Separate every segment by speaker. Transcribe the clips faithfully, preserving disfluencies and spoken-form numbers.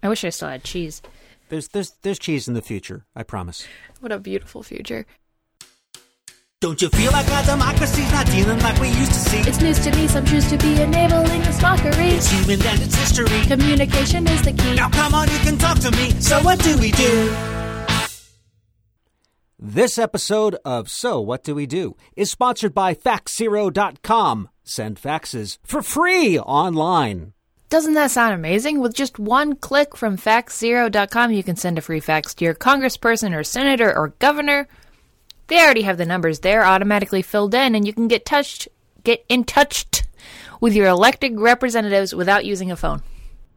Speaker 1: I wish I still had cheese.
Speaker 2: There's there's there's cheese in the future, I promise.
Speaker 1: What a beautiful future.
Speaker 3: Don't you feel like our democracy's not dealing like we used to see?
Speaker 1: It's news to me, some choose to be enabling this mockery.
Speaker 3: It's human and it's history.
Speaker 1: Communication is the key.
Speaker 3: Now come on, you can talk to me. So what do we do?
Speaker 2: This episode of So What Do We Do is sponsored by fax zero dot com. Send faxes for free online.
Speaker 1: Doesn't that sound amazing? With just one click from fax zero dot com, you can send a free fax to your congressperson or senator or governor. They already have the numbers there automatically filled in, and you can get touched, get in touch with your elected representatives without using a phone.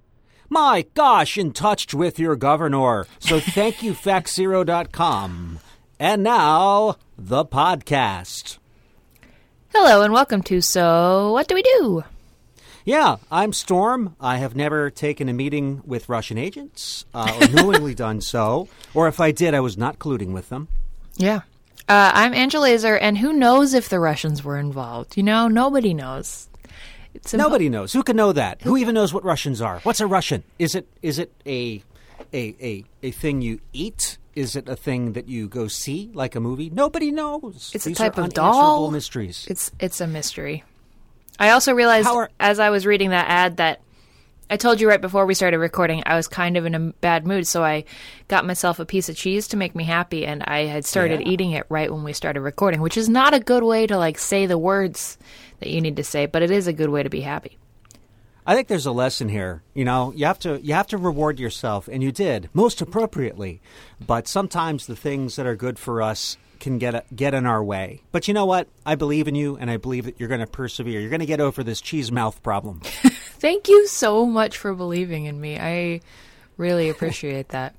Speaker 2: My gosh, in touch with your governor. So thank you, fax zero dot com. And now, the podcast.
Speaker 1: Hello and welcome to So What Do We Do?
Speaker 2: Yeah, I'm Storm. I have never taken a meeting with Russian agents, uh, or knowingly done so, or if I did, I was not colluding with them.
Speaker 1: Yeah. Uh, I'm Angela Laser, and who knows if the Russians were involved? You know, nobody knows. It's impo-
Speaker 2: Nobody knows. Who can know that? Who even knows what Russians are? What's a Russian? Is it is it a a a, a thing you eat? Is it a thing that you go see, like a movie? Nobody knows.
Speaker 1: It's
Speaker 2: These
Speaker 1: a type
Speaker 2: are
Speaker 1: of doll.
Speaker 2: mysteries.
Speaker 1: It's it's a mystery. I also realized
Speaker 2: are-
Speaker 1: as I was reading that ad that I told you right before we started recording, I was kind of in a bad mood, so I got myself a piece of cheese to make me happy, and I had started
Speaker 2: Yeah.
Speaker 1: eating it right when we started recording, which is not a good way to like say the words that you need to say, but it is a good way to be happy.
Speaker 2: I think there's a lesson here. You know, you have to you have to reward yourself, and you did most appropriately. But sometimes the things that are good for us can get get in our way. But you know what? I believe in you, and I believe that you're going to persevere. You're going to get over this cheese mouth problem.
Speaker 1: Thank you so much for believing in me. I really appreciate that.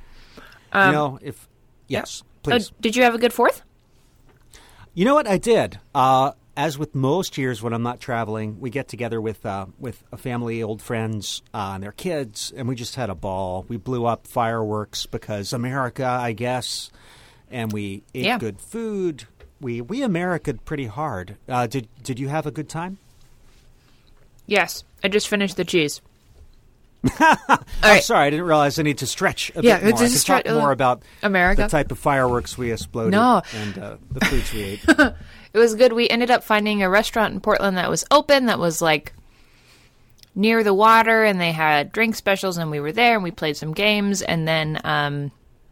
Speaker 1: Um,
Speaker 2: you know, if yes, please.
Speaker 1: Oh, did you have a good Fourth?
Speaker 2: You know what? I did. Uh, as with most years when I'm not traveling, we get together with uh, with a family, old friends, uh, and their kids, and we just had a ball. We blew up fireworks because America, I guess, and we ate
Speaker 1: Yeah.
Speaker 2: good food. We we America'd pretty hard. Uh, did did you have a good time?
Speaker 1: Yes, I just finished the cheese.
Speaker 2: I'm
Speaker 1: right.
Speaker 2: sorry, I didn't realize I need to stretch a
Speaker 1: Yeah,
Speaker 2: bit more.
Speaker 1: it's
Speaker 2: I
Speaker 1: just
Speaker 2: could talk
Speaker 1: stre-
Speaker 2: more about
Speaker 1: America.
Speaker 2: the type of fireworks we exploded
Speaker 1: No.
Speaker 2: and uh, the foods we ate.
Speaker 1: It was good. We ended up finding a restaurant in Portland that was open, that was like near the water, and they had drink specials, and we were there, and we played some games, and then um,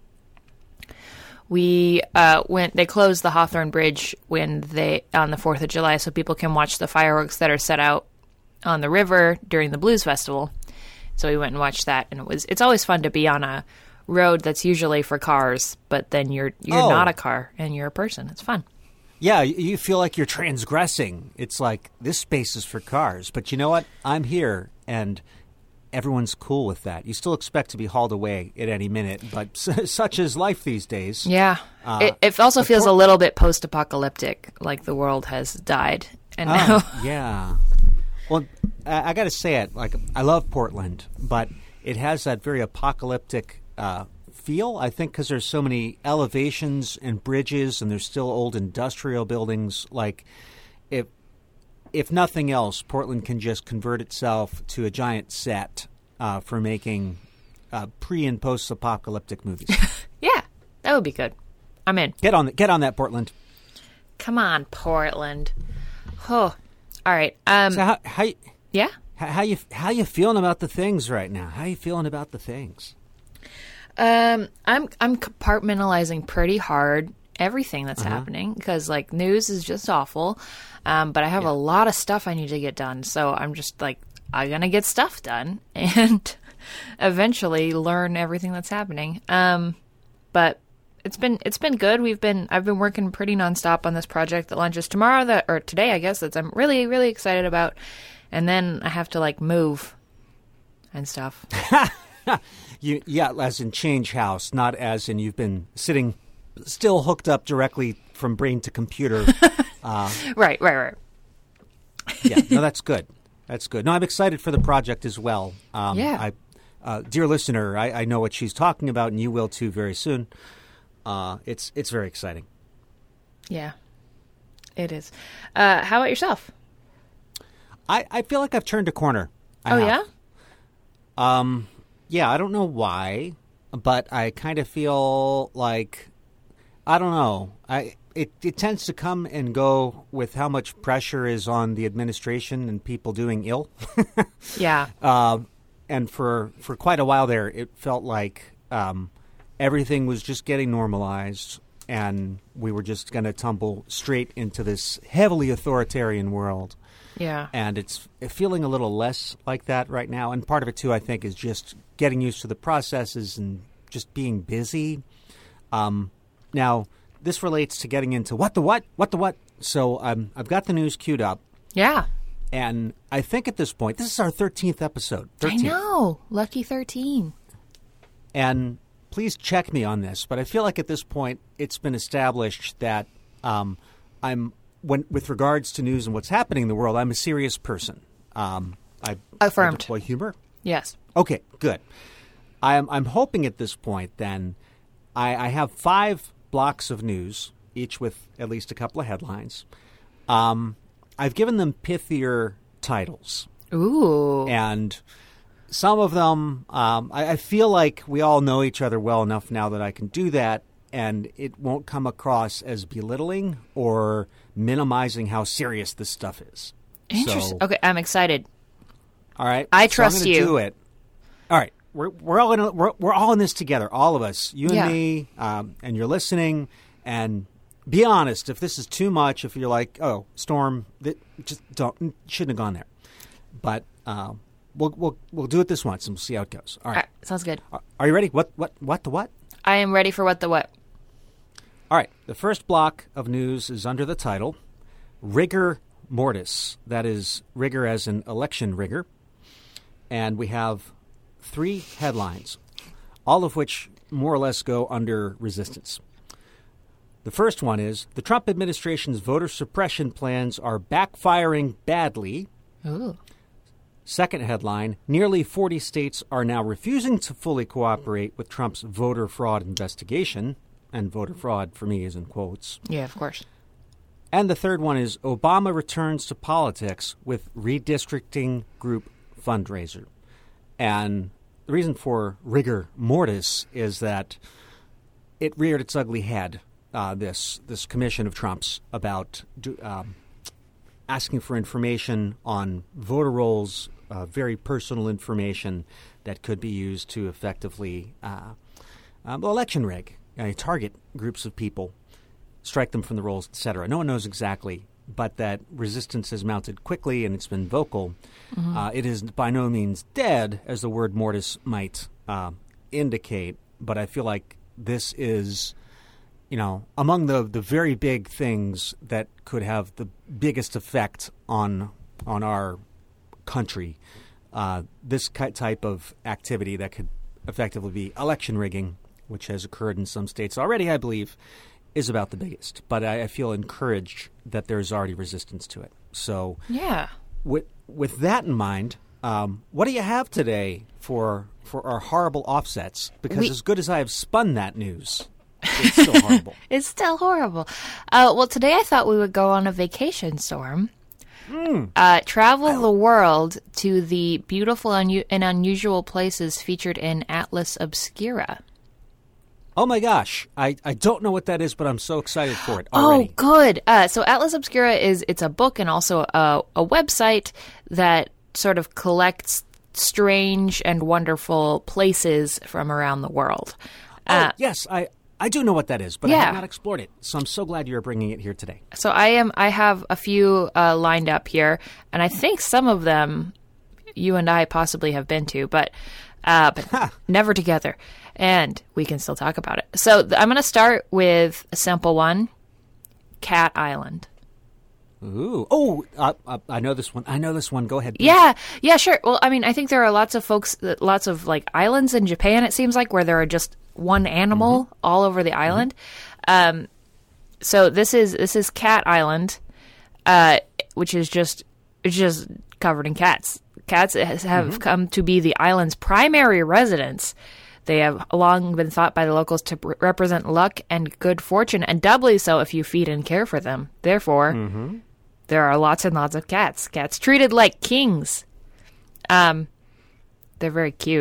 Speaker 1: we uh, went. They closed the Hawthorne Bridge when they on the Fourth of July, so people can watch the fireworks that are set out on the river during the Blues Festival. So we went and watched that, and it was. It's always fun to be on a road that's usually for cars, but then you're you're
Speaker 2: Oh.
Speaker 1: not a car and you're a person. It's fun.
Speaker 2: Yeah, you you feel like you're transgressing. It's like, this space is for cars. But you know what? I'm here, and everyone's cool with that. You still expect to be hauled away at any minute, but s- such is life these days.
Speaker 1: Yeah.
Speaker 2: Uh,
Speaker 1: it, it also
Speaker 2: the
Speaker 1: feels
Speaker 2: Port-
Speaker 1: a little bit post-apocalyptic, like the world has died. And now,
Speaker 2: Oh, yeah. Well, I, I got to say it. Like, I love Portland, but it has that very apocalyptic uh, feel, I think, because there's so many elevations and bridges, and there's still old industrial buildings. Like, if if nothing else, Portland can just convert itself to a giant set uh, for making uh, pre and post apocalyptic movies.
Speaker 1: yeah, that would be good. I'm in.
Speaker 2: Get on, the, get on that, Portland.
Speaker 1: Come on, Portland. Oh, all right. Um,
Speaker 2: So how how y-
Speaker 1: yeah.
Speaker 2: how, how you how you feeling about the things right now? How you feeling about the things?
Speaker 1: Um, I'm I'm compartmentalizing pretty hard everything that's happening because like news is just awful. Um, but I have a lot of stuff I need to get done, so I'm just like I'm gonna get stuff done and eventually learn everything that's happening. Um, but it's been it's been good. We've been I've been working pretty nonstop on this project that launches tomorrow that or today I guess that I'm really really excited about, and then I have to like move and stuff.
Speaker 2: You, yeah, as in change house, not as in you've been sitting still hooked up directly from brain to computer. uh,
Speaker 1: right, right, right.
Speaker 2: yeah, no, that's good. That's good. No, I'm excited for the project as well. Um,
Speaker 1: Yeah.
Speaker 2: I, uh, dear listener, I, I know what she's talking about, and you will too very soon. Uh, it's it's very exciting.
Speaker 1: Yeah, it is. Uh, how about yourself?
Speaker 2: I, I feel like I've turned a corner. I
Speaker 1: Oh,
Speaker 2: have.
Speaker 1: yeah?
Speaker 2: Um, yeah, I don't know why, but I kind of feel like, I don't know. I it, it tends to come and go with how much pressure is on the administration and people doing ill.
Speaker 1: Yeah.
Speaker 2: Uh, and for, for quite a while there, it felt like um, everything was just getting normalized, and we were just going to tumble straight into this heavily authoritarian world.
Speaker 1: Yeah.
Speaker 2: And it's feeling a little less like that right now. And part of it, too, I think, is just getting used to the processes and just being busy. Um, now, this relates to getting into what the what, what the what. So um, I've got the news queued up.
Speaker 1: Yeah.
Speaker 2: And I think at this point, this is our thirteenth episode. thirteenth.
Speaker 1: I know. Lucky thirteen.
Speaker 2: And please check me on this, but I feel like at this point, it's been established that um, I'm... When, with regards to news and what's happening in the world, I'm a serious person. Um, I,
Speaker 1: Affirmed.
Speaker 2: I deploy humor.
Speaker 1: Yes.
Speaker 2: Okay, good. I'm, I'm hoping at this point, then, I, I have five blocks of news, each with at least a couple of headlines. Um, I've given them pithier titles.
Speaker 1: Ooh.
Speaker 2: And some of them, um, I, I feel like we all know each other well enough now that I can do that. And it won't come across as belittling or minimizing how serious this stuff is.
Speaker 1: Interesting.
Speaker 2: So,
Speaker 1: Okay, I'm excited.
Speaker 2: all right,
Speaker 1: I
Speaker 2: so
Speaker 1: trust
Speaker 2: I'm gonna
Speaker 1: you.
Speaker 2: Do it. All right, we're we're all in a, we're we're all in this together, all of us, you and
Speaker 1: Yeah.
Speaker 2: me, um, and you're listening. And be honest, if this is too much, if you're like, oh, Storm, that just don't shouldn't have gone there. But um, we'll we'll we'll do it this once and we'll see how it goes. All
Speaker 1: All
Speaker 2: right,
Speaker 1: right, sounds good.
Speaker 2: Are, are you ready? What what what the what?
Speaker 1: I am ready for what the what.
Speaker 2: All right, the first block of news is under the title, Rigor Mortis. That is rigor as in election rigor. And we have three headlines, all of which more or less go under resistance. The first one is, the Trump administration's voter suppression plans are backfiring badly.
Speaker 1: Ooh.
Speaker 2: Second headline, nearly forty states are now refusing to fully cooperate with Trump's voter fraud investigation. And voter fraud, for me, is in quotes.
Speaker 1: Yeah, of course.
Speaker 2: And the third one is Obama returns to politics with redistricting group fundraiser. And the reason for rigor mortis is that it reared its ugly head, uh, this this commission of Trump's, about do, um, asking for information on voter rolls, uh, very personal information that could be used to effectively uh, um, election rig. Uh, target groups of people, strike them from the rolls, et cetera. No one knows exactly, but that resistance has mounted quickly and it's been vocal. Mm-hmm. Uh, it is by no means dead, as the word mortis might uh, indicate, but I feel like this is, you know, among the, the very big things that could have the biggest effect on on our country. Uh, this type of activity that could effectively be election rigging, which has occurred in some states already, I believe, is about the biggest. But I, I feel encouraged that there's already resistance to it. So
Speaker 1: Yeah.
Speaker 2: with with that in mind, um, what do you have today for for our horrible offsets? Because
Speaker 1: We-
Speaker 2: as good as I have spun that news, it's still horrible.
Speaker 1: It's still horrible. Uh, well, today I thought we would go on a vacation, Storm.
Speaker 2: Mm.
Speaker 1: Uh, travel the world to the beautiful unu- and unusual places featured in Atlas Obscura.
Speaker 2: Oh my gosh, I, I don't know what that is, but I'm so excited for it already.
Speaker 1: Oh, good. Uh, so Atlas Obscura is it's a book and also a, a website that sort of collects strange and wonderful places from around the world.
Speaker 2: Oh,
Speaker 1: Uh,
Speaker 2: yes, I, I do know what that is, but I
Speaker 1: Yeah.
Speaker 2: have not explored it. So I'm so glad you're bringing it here today.
Speaker 1: So I am. I have a few uh, lined up here, and I think some of them you and I possibly have been to, but uh, but never together. And we can still talk about it. So th- I'm going to start with a simple one: Cat Island.
Speaker 2: Ooh, oh, uh, uh, I know this one. I know this one. Go ahead. please.
Speaker 1: Yeah, yeah, sure. Well, I mean, I think there are lots of folks, that- lots of like islands in Japan. It seems like where there are just one animal
Speaker 2: Mm-hmm.
Speaker 1: all over the island. Mm-hmm. Um, so this is this is Cat Island, uh, which is just it's just covered in cats. Cats has, have
Speaker 2: Mm-hmm.
Speaker 1: come to be the island's primary residence. They have long been thought by the locals to re- represent luck and good fortune, and doubly so if you feed and care for them. Therefore,
Speaker 2: Mm-hmm.
Speaker 1: there are lots and lots of cats. Cats treated like kings. Um, they're very cute.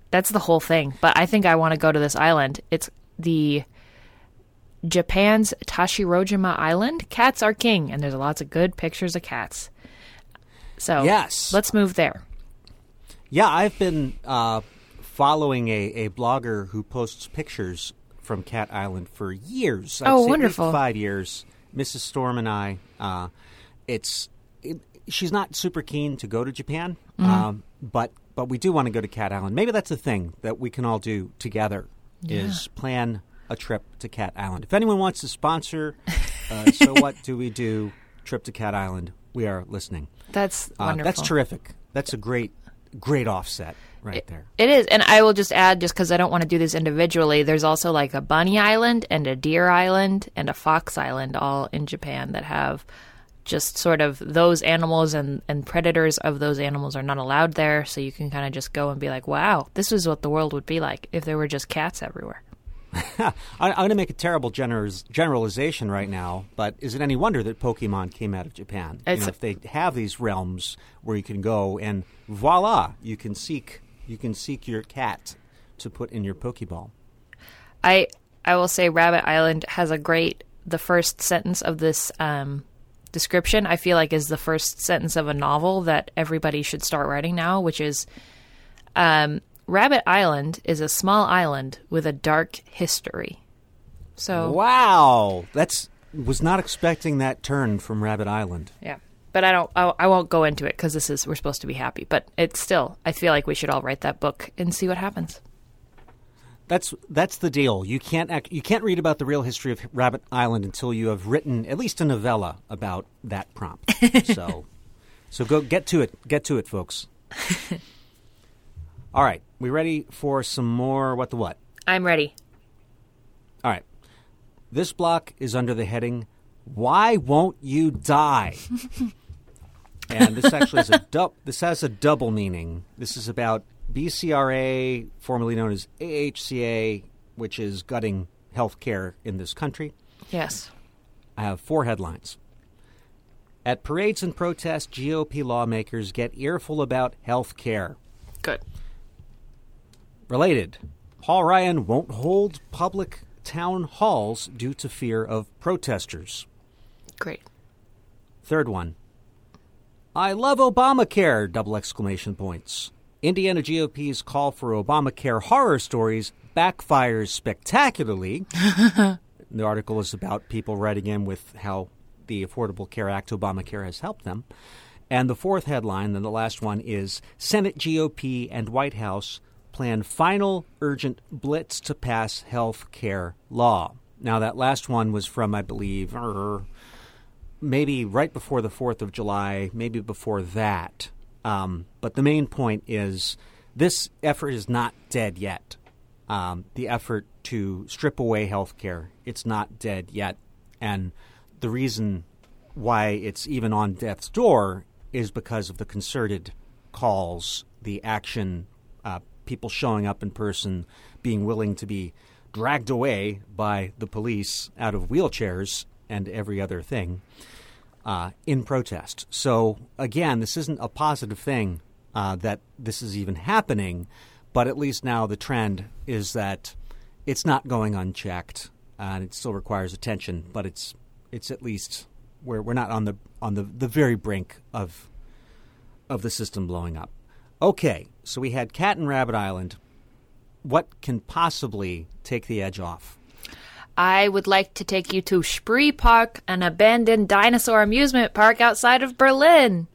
Speaker 1: That's the whole thing. But I think I want to go to this island. It's the Japan's Tashirojima Island. Cats are king, and there's lots of good pictures of cats. So
Speaker 2: yes,
Speaker 1: let's move there.
Speaker 2: Yeah, I've been uh, following a, a blogger who posts pictures from Cat Island for years. I'd
Speaker 1: Oh,
Speaker 2: say
Speaker 1: wonderful.
Speaker 2: Five years. Missus Storm and I. Uh, it's it, she's not super keen to go to Japan,
Speaker 1: Mm-hmm.
Speaker 2: um, but but we do want to go to Cat Island. Maybe that's a thing that we can all do together.
Speaker 1: Yeah.
Speaker 2: Is plan a trip to Cat Island. If anyone wants to sponsor, uh, so what do we do? Trip to Cat Island. We are listening.
Speaker 1: That's
Speaker 2: Uh,
Speaker 1: wonderful.
Speaker 2: that's terrific. That's a great, great offset right there.
Speaker 1: It is. And I will just add, just because I don't want to do this individually, there's also like a bunny island and a deer island and a fox island all in Japan that have just sort of those animals, and, and predators of those animals are not allowed there. So you can kind of just go and be like, wow, this is what the world would be like if there were just cats everywhere.
Speaker 2: I, I'm going to make a terrible generis- generalization right now, but is it any wonder that Pokemon came out of Japan? You
Speaker 1: It's-
Speaker 2: know, if they have these realms where you can go and voila, you can seek you can seek your cat to put in your Pokeball.
Speaker 1: I I will say Rabbit Island has a great, the first sentence of this um, description, I feel like is the first sentence of a novel that everybody should start writing now, which is um, Rabbit Island is a small island with a dark history. So
Speaker 2: Wow, that's was not expecting that turn from Rabbit Island.
Speaker 1: yeah, but I don't. I, I won't go into it because this is we're supposed to be happy. But it's still. I feel like we should all write that book and see what happens.
Speaker 2: That's that's the deal. You can't act, you can't read about the real history of Rabbit Island until you have written at least a novella about that prompt. so, so go get to it. Get to it, folks. All right, we ready for some more what the what?
Speaker 1: I'm ready.
Speaker 2: All right, this block is under the heading "Why Won't You Die?" And this actually has a du- this has a double meaning. This is about B C R A, formerly known as A H C A, which is gutting health care in this country.
Speaker 1: Yes.
Speaker 2: I have four headlines. At parades and protests, G O P lawmakers get earful about health care.
Speaker 1: Good.
Speaker 2: Related, Paul Ryan won't hold public town halls due to fear of protesters.
Speaker 1: Great.
Speaker 2: Third one. I love Obamacare, double exclamation points. Indiana G O P's call for Obamacare horror stories backfires spectacularly. The article is about people writing in with how the Affordable Care Act, Obamacare, has helped them. And the fourth headline, and the last one, is Senate G O P and White House plan final urgent blitz to pass health care law. Now, that last one was from, I believe, er, maybe right before the fourth of July, maybe before that. Um, but the main point is this effort is not dead yet. Um, the effort to strip away health care, it's not dead yet. And the reason why it's even on death's door is because of the concerted calls, the action, uh, people showing up in person, being willing to be dragged away by the police out of wheelchairs and every other thing uh, in protest. So, again, this isn't a positive thing uh, that this is even happening, but at least now the trend is that it's not going unchecked, uh, and it still requires attention, but it's it's at least we're we're not on the on the, the very brink of of the system blowing up. Okay, so we had Cat and Rabbit Island. What can possibly take the edge off?
Speaker 1: I would like to take you to Spree Park, an abandoned dinosaur amusement park outside of Berlin.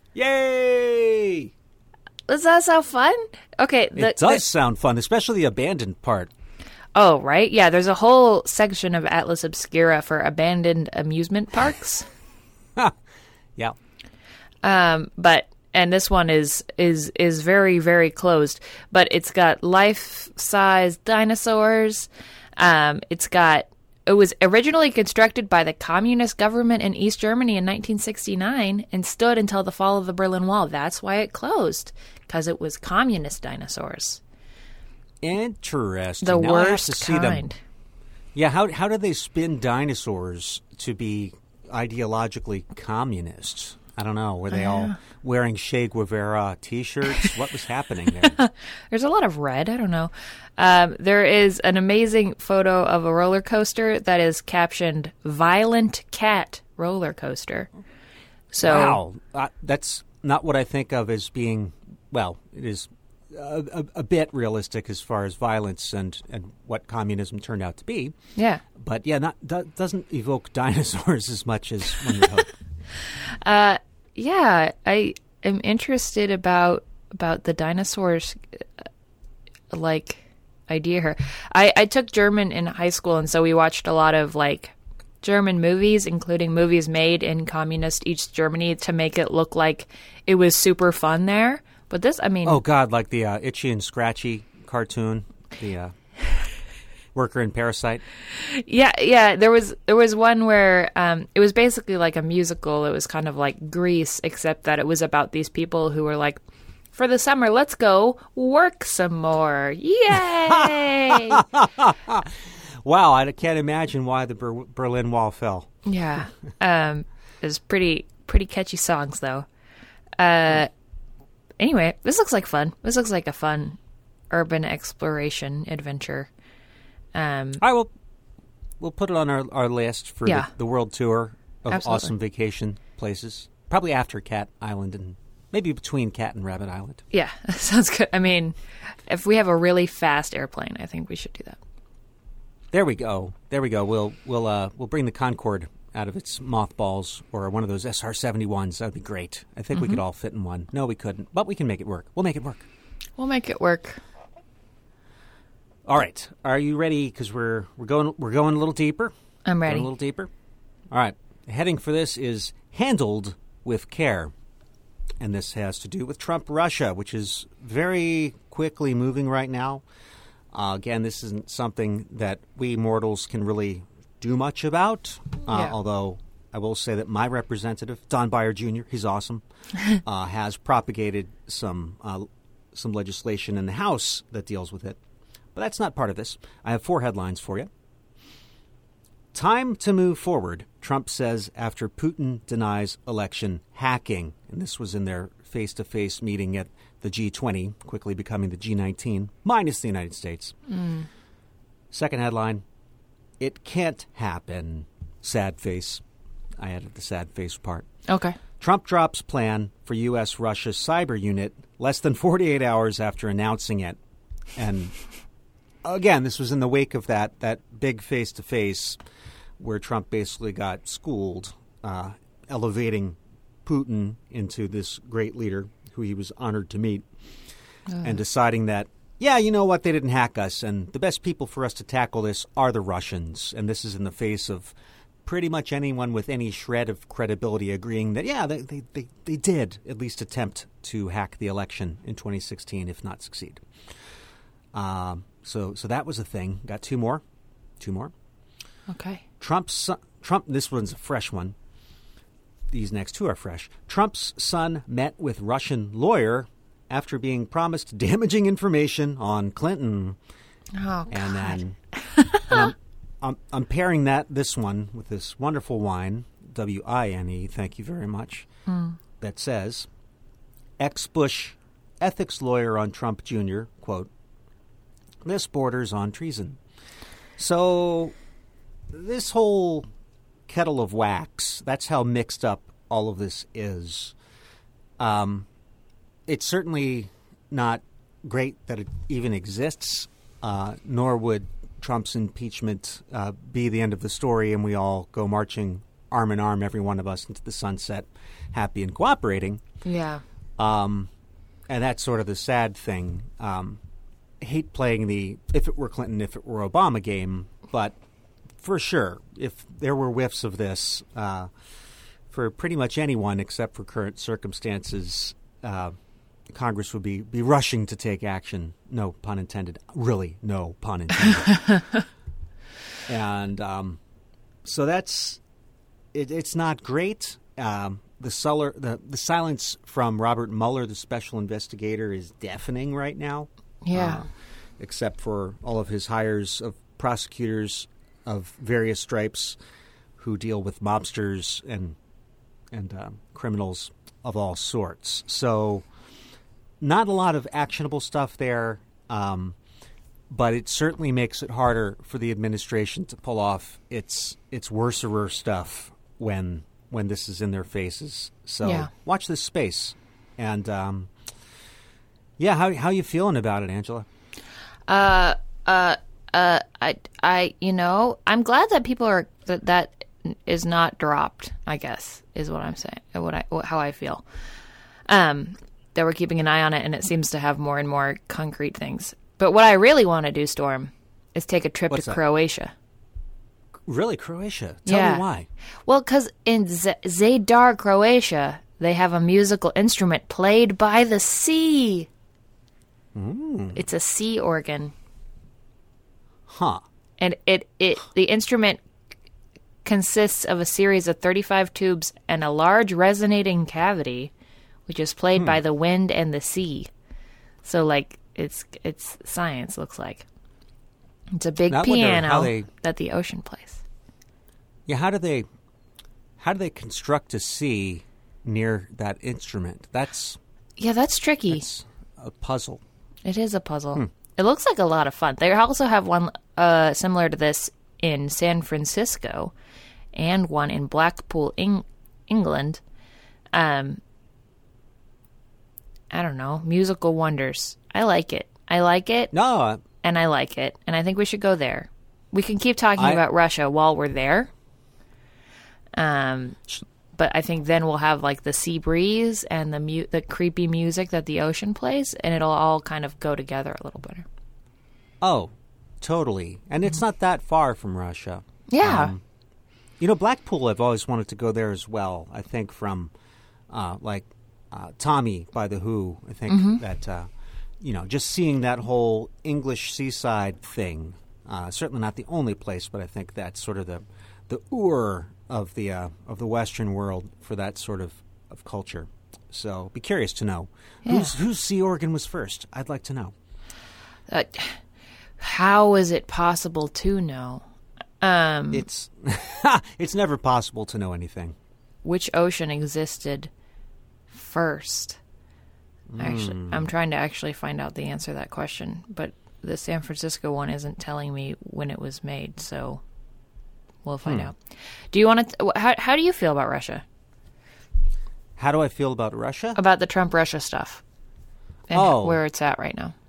Speaker 2: Yay!
Speaker 1: Does that sound fun? Okay. The,
Speaker 2: It does
Speaker 1: the-
Speaker 2: sound fun, especially the abandoned part.
Speaker 1: oh, right. Yeah, there's a whole section of Atlas Obscura for abandoned amusement parks.
Speaker 2: Yeah.
Speaker 1: Um, but and this one is is is very very closed, but it's got life-size dinosaurs. Um, it's got it was originally constructed by the communist government in East Germany in nineteen sixty-nine and stood until the fall of the Berlin Wall. That's why it closed, because it was communist dinosaurs.
Speaker 2: Interesting.
Speaker 1: The
Speaker 2: Now I have
Speaker 1: worst
Speaker 2: to see them.
Speaker 1: kind.
Speaker 2: Yeah, how how do they spin dinosaurs to be ideologically communist? I don't know. Were they all wearing Che Guevara T-shirts? What was happening there?
Speaker 1: There's a lot of red. I don't know. Um, there is an amazing photo of a roller coaster that is captioned "Violent Cat Roller Coaster." So,
Speaker 2: wow, uh, that's not what I think of as being. Well, it is a, a, a bit realistic as far as violence and, and what communism turned out to be.
Speaker 1: yeah.
Speaker 2: But yeah, not do, doesn't evoke dinosaurs as much as one would hope.
Speaker 1: Uh, yeah, I am interested about about the dinosaurs, uh, like idea here. I, I took German in high school, and so we watched a lot of like German movies, including movies made in communist East Germany, to make it look like it was super fun there. But this, I mean,
Speaker 2: Oh God, like the uh, Itchy and Scratchy cartoon, the uh, Worker and Parasite.
Speaker 1: yeah, yeah. There was there was one where um, it was basically like a musical. It was kind of like Grease, except that it was about these people who were like, for the summer, let's go work some more. Yay!
Speaker 2: Wow, I can't imagine why the Ber- Berlin Wall fell.
Speaker 1: Yeah. Um, it was pretty pretty catchy songs though. Uh, anyway, this looks like fun. This looks like a fun urban exploration adventure. Um,
Speaker 2: I will. We'll put it on our, our list for
Speaker 1: Yeah.
Speaker 2: the, the world tour of
Speaker 1: Absolutely.
Speaker 2: awesome vacation places. Probably after Cat Island and maybe between Cat and Rabbit Island.
Speaker 1: yeah, sounds good. I mean, if we have a really fast airplane, I think we should do that.
Speaker 2: There we go. There we go. We'll we'll uh, we'll bring the Concorde out of its mothballs or one of those S R seventy-ones. That would be great. I think we could all fit in one. No, we couldn't, but we can make it work. We'll make it work.
Speaker 1: We'll make it work.
Speaker 2: All right. Are you ready? Because we're we're going we're going a little deeper.
Speaker 1: I'm
Speaker 2: Going
Speaker 1: ready.
Speaker 2: a little deeper. All right. The heading for this is handled with care, and this has to do with Trump Russia, which is very quickly moving right now. Uh, again, this isn't something that we mortals can really do much about. Uh,
Speaker 1: Yeah.
Speaker 2: Although I will say that my representative, Don Beyer Junior, he's awesome, uh, has propagated some uh, some legislation in the House that deals with it. But that's not part of this. I have four headlines for you. Time to move forward, Trump says after Putin denies election hacking. And this was in their face-to-face meeting at the G twenty, quickly becoming the G nineteen, minus the United States.
Speaker 1: Mm.
Speaker 2: Second headline, it can't happen. Sad face. I added the sad face part.
Speaker 1: Okay.
Speaker 2: Trump drops plan for U S Russia cyber unit less than forty-eight hours after announcing it. And again, this was in the wake of that that big face-to-face where Trump basically got schooled, uh, elevating Putin into this great leader who he was honored to meet, uh. and deciding that, yeah, you know what, they didn't hack us, and the best people for us to tackle this are the Russians. And this is in the face of pretty much anyone with any shred of credibility agreeing that, yeah, they, they, they, they did at least attempt to hack the election in twenty sixteen, if not succeed. Um, so so that was a thing. Got two more. Two more.
Speaker 1: Okay.
Speaker 2: Trump's son, Trump, this one's a fresh one. These next two are fresh. Trump's son met with Russian lawyer after being promised damaging information on Clinton.
Speaker 1: Oh, God.
Speaker 2: And then and I'm, I'm, I'm pairing that, this one, with this wonderful wine, W I N E, thank you very much,
Speaker 1: Mm.
Speaker 2: that says, ex-Bush ethics lawyer on Trump Junior, quote, this borders on treason. So this whole kettle of wax, that's how mixed up all of this is. Um, it's certainly not great that it even exists, uh, nor would Trump's impeachment uh, be the end of the story and we all go marching arm in arm, every one of us, into the sunset, happy and cooperating.
Speaker 1: Yeah.
Speaker 2: Um, and that's sort of the sad thing. Um, I hate playing the if it were Clinton, if it were Obama game, but for sure, if there were whiffs of this, uh, for pretty much anyone except for current circumstances, uh, Congress would be, be rushing to take action. No pun intended. Really, no pun intended. and um, so that's it, it's not great. Um, the, sulor, the the silence from Robert Mueller, the special investigator, is deafening right now.
Speaker 1: Yeah.
Speaker 2: Uh, except for all of his hires of prosecutors of various stripes who deal with mobsters and and um, criminals of all sorts. So not a lot of actionable stuff there, um, but it certainly makes it harder for the administration to pull off its its worser stuff when when this is in their faces. So
Speaker 1: Yeah.
Speaker 2: watch this space. And um, yeah, how how you feeling about it, Angela?
Speaker 1: Uh, uh, uh, I, I, you know, I'm glad that people are that that is not dropped. I guess is what I'm saying. What I what, how I feel. Um, that we're keeping an eye on it, and it seems to have more and more concrete things. But what I really want to do, Storm, is take a trip
Speaker 2: What's
Speaker 1: to
Speaker 2: that?
Speaker 1: Croatia.
Speaker 2: Really, Croatia? Tell
Speaker 1: Yeah.
Speaker 2: me why.
Speaker 1: Well, because in Z- Zadar, Croatia, they have a musical instrument played by the sea.
Speaker 2: Mm.
Speaker 1: It's a sea organ.
Speaker 2: Huh.
Speaker 1: And it, it the instrument consists of a series of thirty-five tubes and a large resonating cavity, which is played
Speaker 2: Hmm.
Speaker 1: by the wind and the sea. So, like, it's it's science, looks like. It's a big
Speaker 2: Now, I wonder how
Speaker 1: piano
Speaker 2: they-
Speaker 1: that the ocean plays.
Speaker 2: Yeah, how do they how do they construct a sea near that instrument? That's
Speaker 1: Yeah, that's tricky.
Speaker 2: that's a puzzle.
Speaker 1: It is a puzzle.
Speaker 2: Hmm.
Speaker 1: It looks like a lot of fun. They also have one uh, similar to this in San Francisco and one in Blackpool, Eng- England. Um, I don't know. Musical wonders. I like it. I like it,
Speaker 2: No, uh,
Speaker 1: and I like it. And I think we should go there. We can keep talking
Speaker 2: I-
Speaker 1: about Russia while we're there. Um, but I think then we'll have like the sea breeze and the mu- the creepy music that the ocean plays, and it'll all kind of go together a little better.
Speaker 2: oh, totally. And it's not that far from Russia.
Speaker 1: Yeah.
Speaker 2: Um, you know, Blackpool, I've always wanted to go there as well. I think from, uh, like, uh, Tommy by The Who, I think that, uh, you know, just seeing that whole English seaside thing, uh, certainly not the only place, but I think that's sort of the, the Ur of the, uh, of the Western world for that sort of, of culture. So be curious to know.
Speaker 1: Yeah.
Speaker 2: Whose, whose sea organ was first? I'd like to know.
Speaker 1: Uh, how is it possible to know? Um,
Speaker 2: It's it's never possible to know anything.
Speaker 1: which ocean existed first? Actually, I'm trying to actually find out the answer to that question, but the San Francisco one isn't telling me when it was made, so we'll find out. Do you want to? How how do you feel about Russia?
Speaker 2: How do I feel about Russia?
Speaker 1: About the Trump Russia stuff and
Speaker 2: Oh.
Speaker 1: where it's at right now?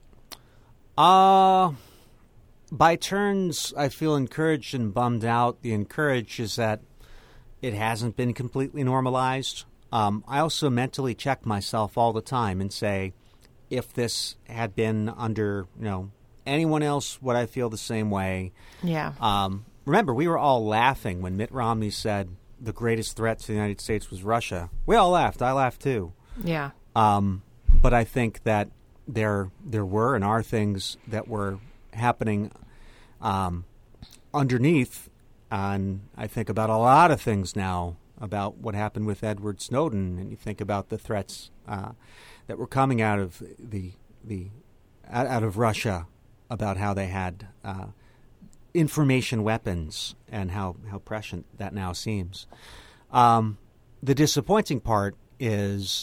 Speaker 2: Uh, by turns, I feel encouraged and bummed out. The encouraged is that it hasn't been completely normalized. Um, I also mentally check myself all the time and say, if this had been under, you know, anyone else, would I feel the same way?
Speaker 1: Yeah.
Speaker 2: Um, remember, we were all laughing when Mitt Romney said the greatest threat to the United States was Russia. We all laughed. I laughed too.
Speaker 1: Yeah.
Speaker 2: Um, but I think that there there were and are things that were happening um, underneath, and I think about a lot of things now about what happened with Edward Snowden, and you think about the threats uh, that were coming out of the the out, out of Russia about how they had uh, information weapons and how how prescient that now seems. Um, the disappointing part is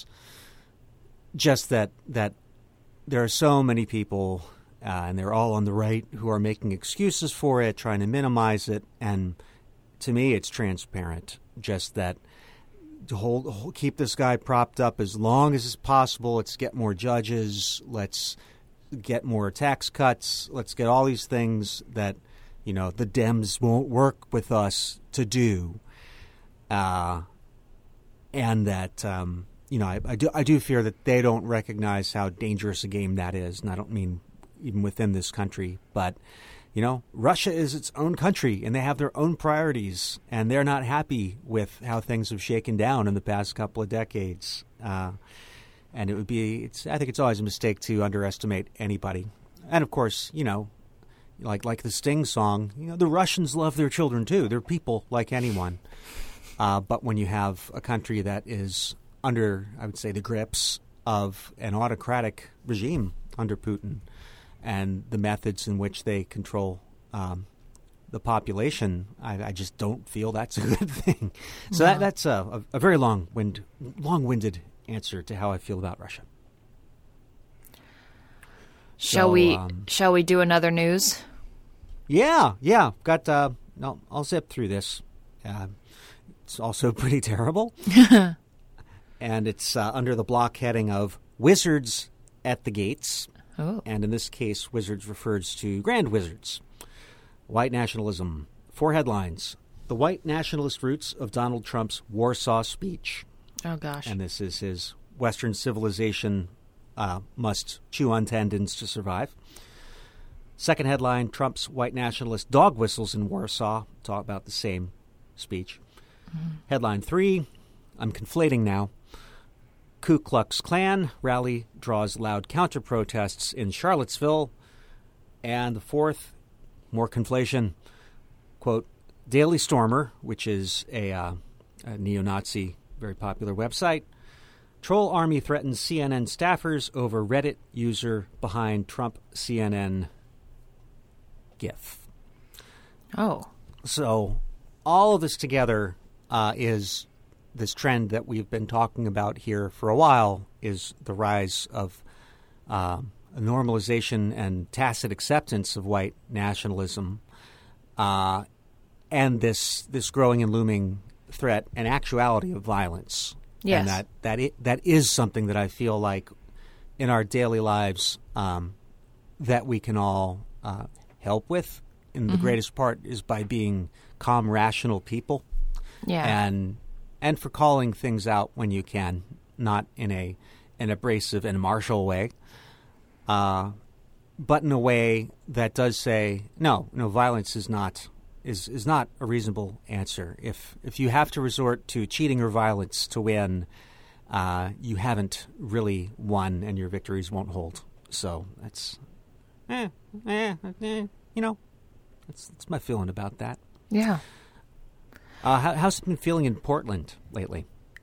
Speaker 2: just that that there are so many people, uh, and they're all on the right, who are making excuses for it, trying to minimize it. And to me, it's transparent. Just that to hold, hold keep this guy propped up as long as is possible. Let's get more judges. Let's get more tax cuts. Let's get all these things that, you know, the Dems won't work with us to do. Uh, and that, um, you know, I, I do I do fear that they don't recognize how dangerous a game that is. And I don't mean even within this country, but, you know, Russia is its own country and they have their own priorities, and they're not happy with how things have shaken down in the past couple of decades. Uh, and it would be, it's, I think it's always a mistake to underestimate anybody. And of course, you know, like like the Sting song, you know, the Russians love their children too. They're people like anyone. Uh, but when you have a country that is under, I would say, the grips of an autocratic regime under Putin, and the methods in which they control um, the population, I, I just don't feel that's a good thing. So
Speaker 1: No.
Speaker 2: that, that's a, a, a very long wind, long-winded answer to how I feel about Russia.
Speaker 1: Shall
Speaker 2: So,
Speaker 1: we?
Speaker 2: um,
Speaker 1: shall we do another news?
Speaker 2: Yeah, yeah. Got. Uh, no, I'll zip through this. Uh, it's also pretty terrible, and it's uh, under the block heading of "Wizards at the Gates,"
Speaker 1: Oh,
Speaker 2: and in this case, wizards refers to grand wizards. White nationalism. Four headlines: the white nationalist roots of Donald Trump's Warsaw speech,
Speaker 1: oh gosh.
Speaker 2: and this is his Western civilization uh, must chew on tendons to survive. Second headline, Trump's white nationalist dog whistles in Warsaw. Talk about the same speech. Mm-hmm. Headline three, I'm conflating now. Ku Klux Klan rally draws loud counter-protests in Charlottesville. And the fourth, more conflation, quote, Daily Stormer, which is a, uh, a neo-Nazi, very popular website. Troll army threatens C N N staffers over Reddit user behind Trump C N N GIF.
Speaker 1: Oh,
Speaker 2: So all of this together uh, is this trend that we've been talking about here for a while, is the rise of uh, a normalization and tacit acceptance of white nationalism, uh, and this this growing and looming threat and actuality of violence.
Speaker 1: Yes.
Speaker 2: And that that i- that is something that I feel like in our daily lives um, that we can all uh, help with. And the greatest part is by being calm, rational people,
Speaker 1: yeah.
Speaker 2: and and for calling things out when you can, not in a an abrasive and martial way, uh, but in a way that does say no, no, violence is not is is not a reasonable answer. If if you have to resort to cheating or violence to win, uh, you haven't really won, and your victories won't hold. So that's, eh, eh, eh, you know. That's, that's my feeling about that.
Speaker 1: yeah.
Speaker 2: Uh, how, how's it been feeling in Portland lately?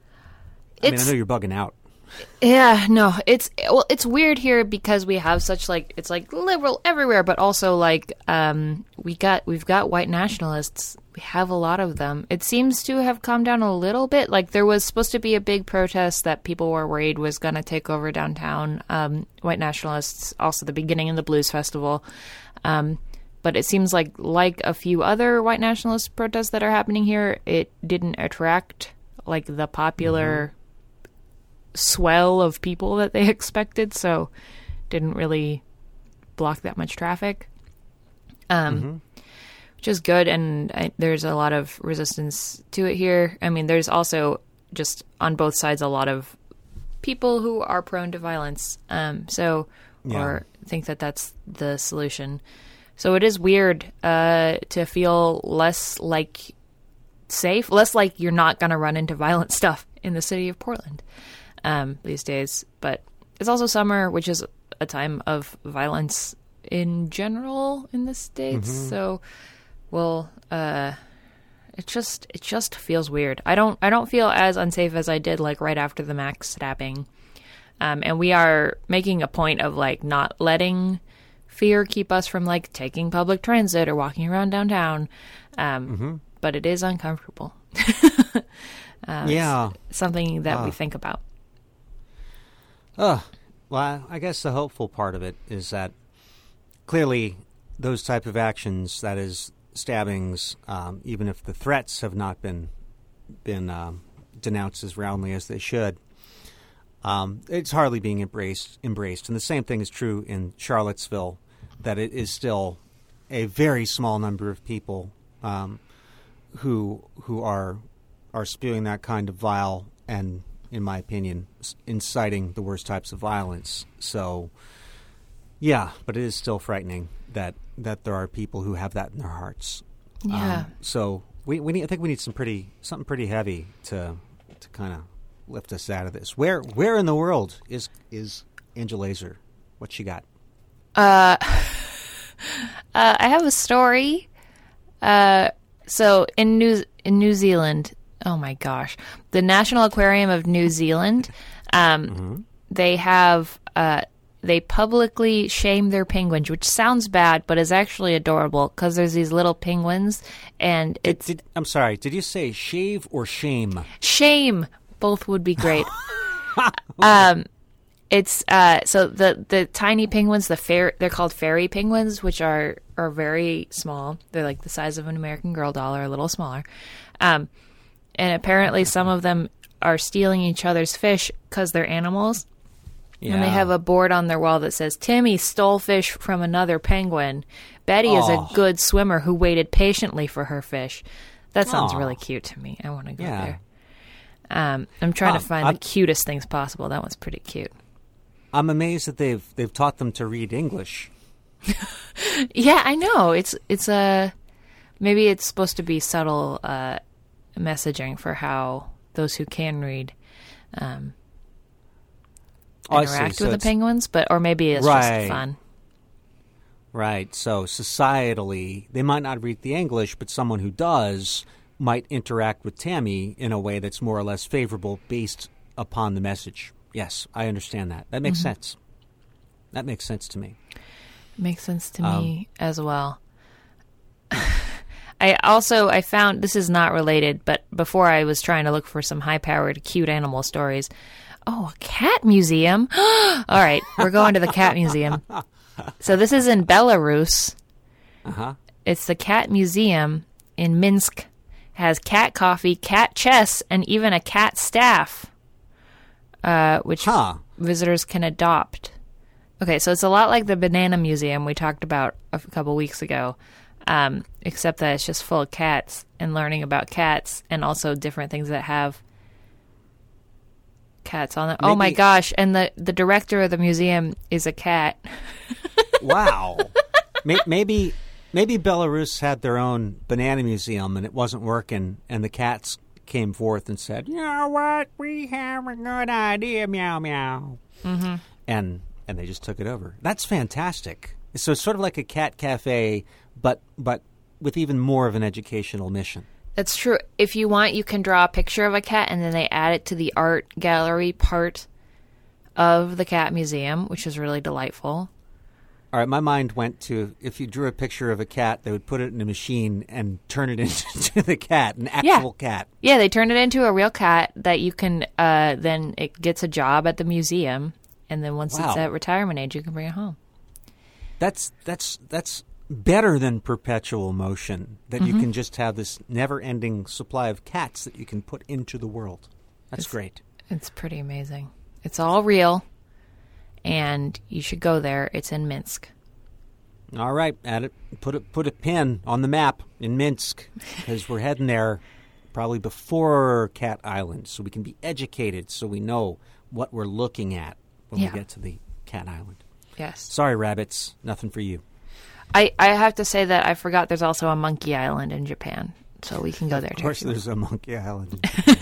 Speaker 2: I mean, I
Speaker 1: It's
Speaker 2: know you're bugging out.
Speaker 1: yeah, no, it's well, it's weird here because we have such like it's like liberal everywhere, but also like um we got we've got white nationalists. We have a lot of them. It seems to have calmed down a little bit. Like there was supposed to be a big protest that people were worried was going to take over downtown. Um, white nationalists, also the beginning of the Blues Festival. Um, But it seems like, like a few other white nationalist protests that are happening here, it didn't attract like the popular mm-hmm. swell of people that they expected, so didn't really block that much traffic, um, mm-hmm. which is good. And I, there's a lot of resistance to it here. I mean, there's also just on both sides a lot of people who are prone to violence, um, so yeah. or think that that's the solution. So it is weird uh, to feel less like safe, less like you're not going to run into violent stuff in the city of Portland um, these days. But it's also summer, which is a time of violence in general in the States. Mm-hmm. So, well, uh, it just it just feels weird. I don't I don't feel as unsafe as I did like right after the Max stabbing, um, and we are making a point of like not letting fear keep us from like taking public transit or walking around downtown, um, mm-hmm. but it is uncomfortable. uh,
Speaker 2: yeah,
Speaker 1: something that
Speaker 2: uh,
Speaker 1: we think about.
Speaker 2: Uh, well, I guess the hopeful part of it is that clearly those type of actions, that is stabbings, um, even if the threats have not been been um, denounced as roundly as they should, um, it's hardly being embraced. Embraced, and the same thing is true in Charlottesville. That it is still a very small number of people um, who who are are spewing that kind of vile and, in my opinion, inciting the worst types of violence. So, yeah, but it is still frightening that, that there are people who have that in their hearts.
Speaker 1: Yeah.
Speaker 2: Um, so we we need, I think we need some pretty something pretty heavy to to kind of lift us out of this. Where where in the world is is Angela Laser? What she got?
Speaker 1: Uh, uh, I have a story. Uh, so in New in New Zealand, oh my gosh, the National Aquarium of New Zealand, um, mm-hmm. they have uh, they publicly shame their penguins, which sounds bad, but is actually adorable because there's these little penguins, and
Speaker 2: Did,
Speaker 1: it's
Speaker 2: did, I'm sorry. Did you say shave or shame?
Speaker 1: shame. Both would be great. um, it's uh, so the the tiny penguins, the fair, they're called fairy penguins, which are are very small. They're like the size of an American Girl doll, or a little smaller. Um, and apparently, some of them are stealing each other's fish because they're animals.
Speaker 2: Yeah.
Speaker 1: And they have a board on their wall that says, Timmy stole fish from another penguin. Betty is
Speaker 2: Oh.
Speaker 1: a good swimmer who waited patiently for her fish. That sounds
Speaker 2: Aw.
Speaker 1: really cute to me. I want to go
Speaker 2: Yeah.
Speaker 1: there. Um, I'm trying
Speaker 2: Huh,
Speaker 1: to find
Speaker 2: I'm-
Speaker 1: the cutest things possible. That one's pretty cute.
Speaker 2: I'm amazed that they've they've taught them to read English.
Speaker 1: Yeah, I know. It's it's a maybe it's supposed to be subtle uh, messaging for how those who can read um,
Speaker 2: Oh, I see.
Speaker 1: interact
Speaker 2: So
Speaker 1: with the
Speaker 2: it's-
Speaker 1: penguins, but or maybe it's
Speaker 2: Right.
Speaker 1: just fun.
Speaker 2: Right. So societally, they might not read the English, but someone who does might interact with Tammy in a way that's more or less favorable based upon the message. Yes, I understand that. That makes sense. That makes sense to me.
Speaker 1: Makes sense to
Speaker 2: Um,
Speaker 1: me as well. I also I found this is not related, but before I was trying to look for some high-powered, cute animal stories. Oh, a cat museum! All right, we're going to the cat museum. So this is in Belarus.
Speaker 2: Uh-huh.
Speaker 1: It's the cat museum in Minsk. Has cat coffee, cat chess, and even a cat staff, uh, which
Speaker 2: Huh.
Speaker 1: visitors can adopt. Okay, so it's a lot like the Banana Museum we talked about a f- couple weeks ago, um, except that it's just full of cats and learning about cats and also different things that have cats on it. Oh my
Speaker 2: Maybe-
Speaker 1: gosh, and the, the director of the museum is a cat.
Speaker 2: Wow. May- maybe maybe Belarus had their own banana museum and it wasn't working, and the cats came forth and said, "You know what? We have a good idea, meow meow." Mm-hmm. And and they just took it over. That's fantastic. So it's sort of like a cat cafe, but but with even more of an educational mission.
Speaker 1: That's true. If you want, you can draw a picture of a cat and then they add it to the art gallery part of the cat museum, which is really delightful.
Speaker 2: All right, my mind went to if you drew a picture of a cat, they would put it in a machine and turn it into the cat, an actual cat.
Speaker 1: Yeah, they turn it into a real cat that you can, uh, then it gets a job at the museum. And then once it's
Speaker 2: Wow.
Speaker 1: at retirement age, you can bring it home.
Speaker 2: That's that's that's better than perpetual motion. That
Speaker 1: Mm-hmm.
Speaker 2: you can just have this never-ending supply of cats that you can put into the world. That's
Speaker 1: It's-
Speaker 2: great.
Speaker 1: It's pretty amazing. It's all real. And you should go there. It's in Minsk.
Speaker 2: All right, add it. Put a put a pin on the map in Minsk because we're heading there probably before Cat Island, so we can be educated, so we know what we're looking at when
Speaker 1: Yeah.
Speaker 2: we get to the Cat Island.
Speaker 1: Yes.
Speaker 2: Sorry, rabbits, nothing for you.
Speaker 1: I, I have to say that I forgot there's also a monkey island in Japan. So we can go there
Speaker 2: Of
Speaker 1: too.
Speaker 2: course, there's a monkey island.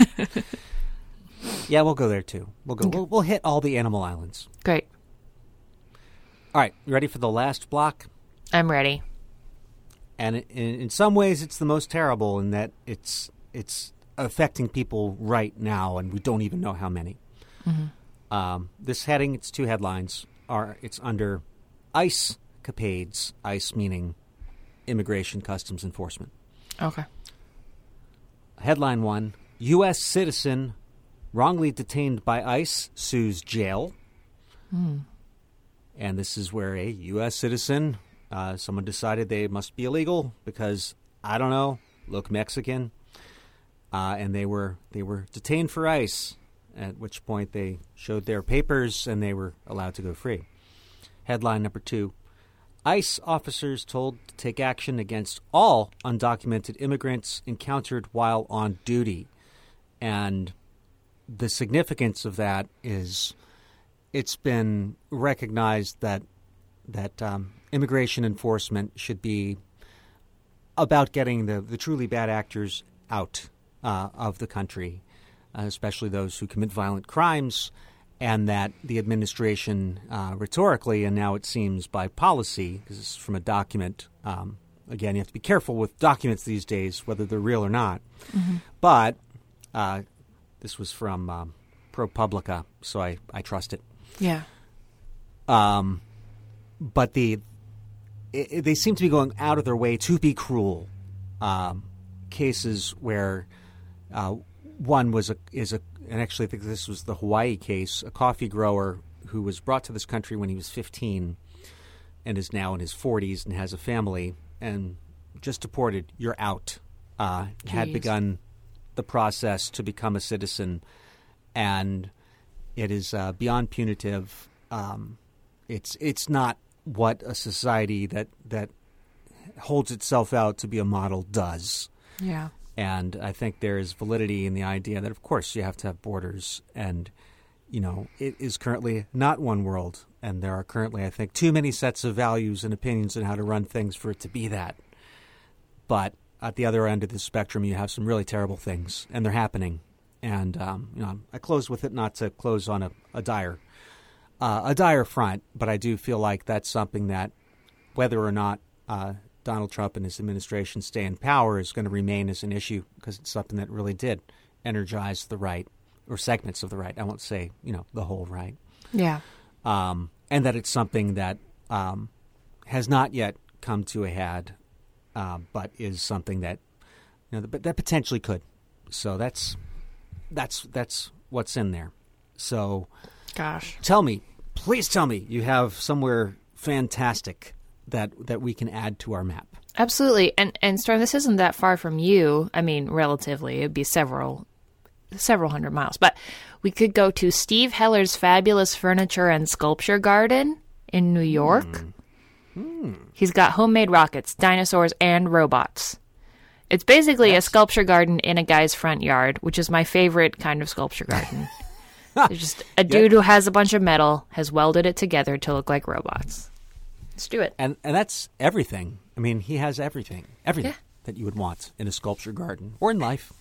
Speaker 2: Yeah, we'll go there too. We'll go. We'll, we'll hit all the animal islands.
Speaker 1: Great.
Speaker 2: All right, you ready for the last block?
Speaker 1: I'm ready.
Speaker 2: And it, in, in some ways, it's the most terrible in that it's it's affecting people right now, and we don't even know how many. Mm-hmm. Um, this heading, it's two headlines. Are it's under ICE capades. ICE meaning Immigration Customs Enforcement.
Speaker 1: Okay.
Speaker 2: Headline one: U S citizen wrongly detained by ICE sues jail.
Speaker 1: Hmm.
Speaker 2: And this is where a U S citizen, uh, someone decided they must be illegal because, I don't know, look Mexican. Uh, and they were they were detained for ICE, at which point they showed their papers and they were allowed to go free. Headline number two: ICE officers told to take action against all undocumented immigrants encountered while on duty. And the significance of that is it's been recognized that that um, immigration enforcement should be about getting the, the truly bad actors out uh, of the country, uh, especially those who commit violent crimes, and that the administration uh, rhetorically, and now it seems by policy, because this is from a document, um, again, you have to be careful with documents these days, whether they're real or not, mm-hmm. but uh, this was from um, ProPublica, so I, I trust it.
Speaker 1: Yeah.
Speaker 2: Um, but the it, it- they seem to be going out of their way to be cruel. Um, cases where uh, one was a is a and actually I think this was the Hawaii case, a coffee grower who was brought to this country when he was fifteen and is now in his forties and has a family and just deported. You're out. Uh, had
Speaker 1: Jeez.
Speaker 2: begun the process to become a citizen, and it is uh, beyond punitive. Um, it's it's not what a society that that holds itself out to be a model does.
Speaker 1: Yeah.
Speaker 2: And I think there is validity in the idea that, of course, you have to have borders. And, you know, it is currently not one world. And there are currently, I think, too many sets of values and opinions on how to run things for it to be that. But at the other end of the spectrum, you have some really terrible things, and they're happening. And, um, you know, I close with it not to close on a, a dire uh, a dire front, but I do feel like that's something that, whether or not uh, Donald Trump and his administration stay in power, is going to remain as an issue because it's something that really did energize the right, or segments of the right. I won't say, you know, the whole right.
Speaker 1: Yeah.
Speaker 2: Um, and that it's something that um, has not yet come to a head, uh, but is something that, you know, that, that potentially could. So that's that's that's what's in there. So,
Speaker 1: Gosh.
Speaker 2: tell me, please tell me, you have somewhere fantastic that that we can add to our map.
Speaker 1: Absolutely. And and Storm, this isn't that far from you. I mean, relatively, it'd be several several hundred miles. But we could go to Steve Heller's Fabulous Furniture and Sculpture Garden in New York.
Speaker 2: Mm. Mm.
Speaker 1: He's got homemade rockets, dinosaurs, and robots. It's basically
Speaker 2: That's-
Speaker 1: a sculpture garden in a guy's front yard, which is my favorite kind of sculpture garden. There's just a dude who has a bunch of metal, has welded it together to look like robots. Let's do it.
Speaker 2: And and that's everything. I mean, he has everything, everything
Speaker 1: Yeah.
Speaker 2: that you would want in a sculpture garden or in life.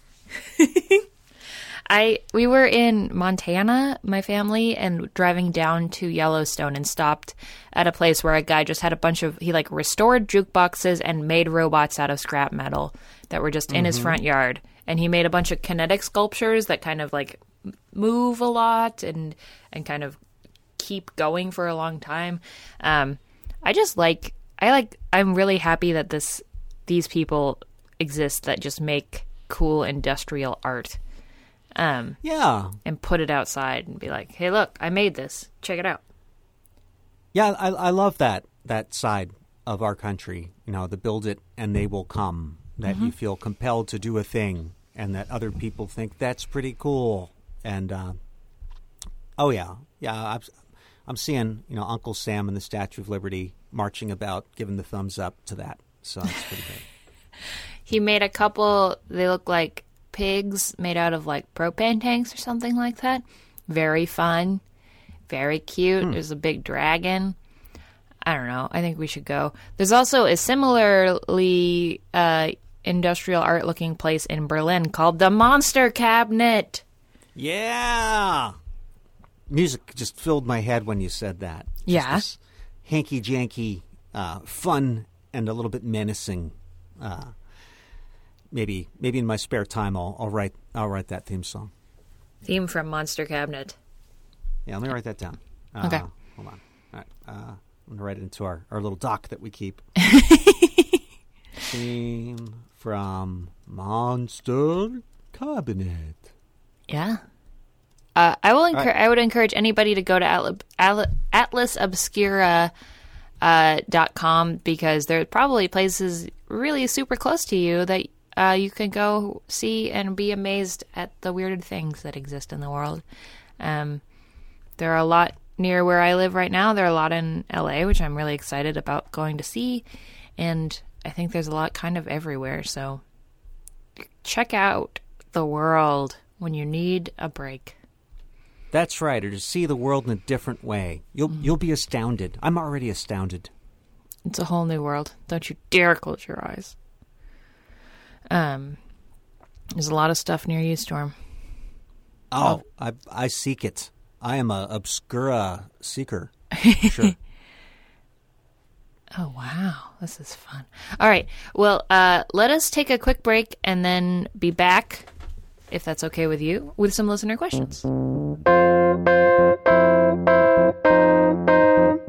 Speaker 1: I we were in Montana, my family, and driving down to Yellowstone and stopped at a place where a guy just had a bunch of he like restored jukeboxes and made robots out of scrap metal that were just in his front yard. And he made a bunch of kinetic sculptures that kind of like m- move a lot and and kind of keep going for a long time. Um, I just like I like I'm really happy that this these people exist that just make cool industrial art. Um,
Speaker 2: Yeah.
Speaker 1: and put it outside and be like, hey, look, I made this. Check it out.
Speaker 2: Yeah, I, I love that that side of our country, you know, the build it and they will come, that you feel compelled to do a thing and that other people think that's pretty cool. And, uh, oh, yeah, yeah, I'm, I'm seeing, you know, Uncle Sam and the Statue of Liberty marching about, giving the thumbs up to that. So that's pretty great.
Speaker 1: He made a couple, they look like pigs made out of like propane tanks or something like that. Very fun. Very cute. There's a big dragon. I don't know. I think we should go. There's also a similarly uh, industrial art looking place in Berlin called the Monster Cabinet.
Speaker 2: Yeah. Music just filled my head when you said that. Just
Speaker 1: Yeah.
Speaker 2: this hanky-janky, uh, fun, and a little bit menacing. Uh, maybe, maybe in my spare time, I'll, I'll write, I'll write that theme song.
Speaker 1: Theme from Monster Cabinet.
Speaker 2: Yeah, let me write that down. Uh,
Speaker 1: Okay.
Speaker 2: Hold on. All right. Uh, I'm gonna write it into our, our little doc that we keep. Theme from Monster Cabinet.
Speaker 1: Yeah. Uh, I will. Encour-
Speaker 2: right.
Speaker 1: I would encourage anybody to go to Atla- Atla- Atlas Obscura uh, dot com because there are probably places really super close to you that uh, you can go see and be amazed at the weird things that exist in the world. Um, there are a lot near where I live right now. There are a lot in L A, which I'm really excited about going to see, and I think there's a lot kind of everywhere. So check out the world when you need a break.
Speaker 2: That's right, or to see the world in a different way. You'll you'll be astounded. I'm already astounded.
Speaker 1: It's a whole new world. Don't you dare close your eyes. Um, there's a lot of stuff near you, Storm.
Speaker 2: Oh, I I seek it. I am a obscura seeker. Sure.
Speaker 1: Oh, wow. This is fun. All right. Well, uh, let us take a quick break and then be back, if that's okay with you, with some listener questions.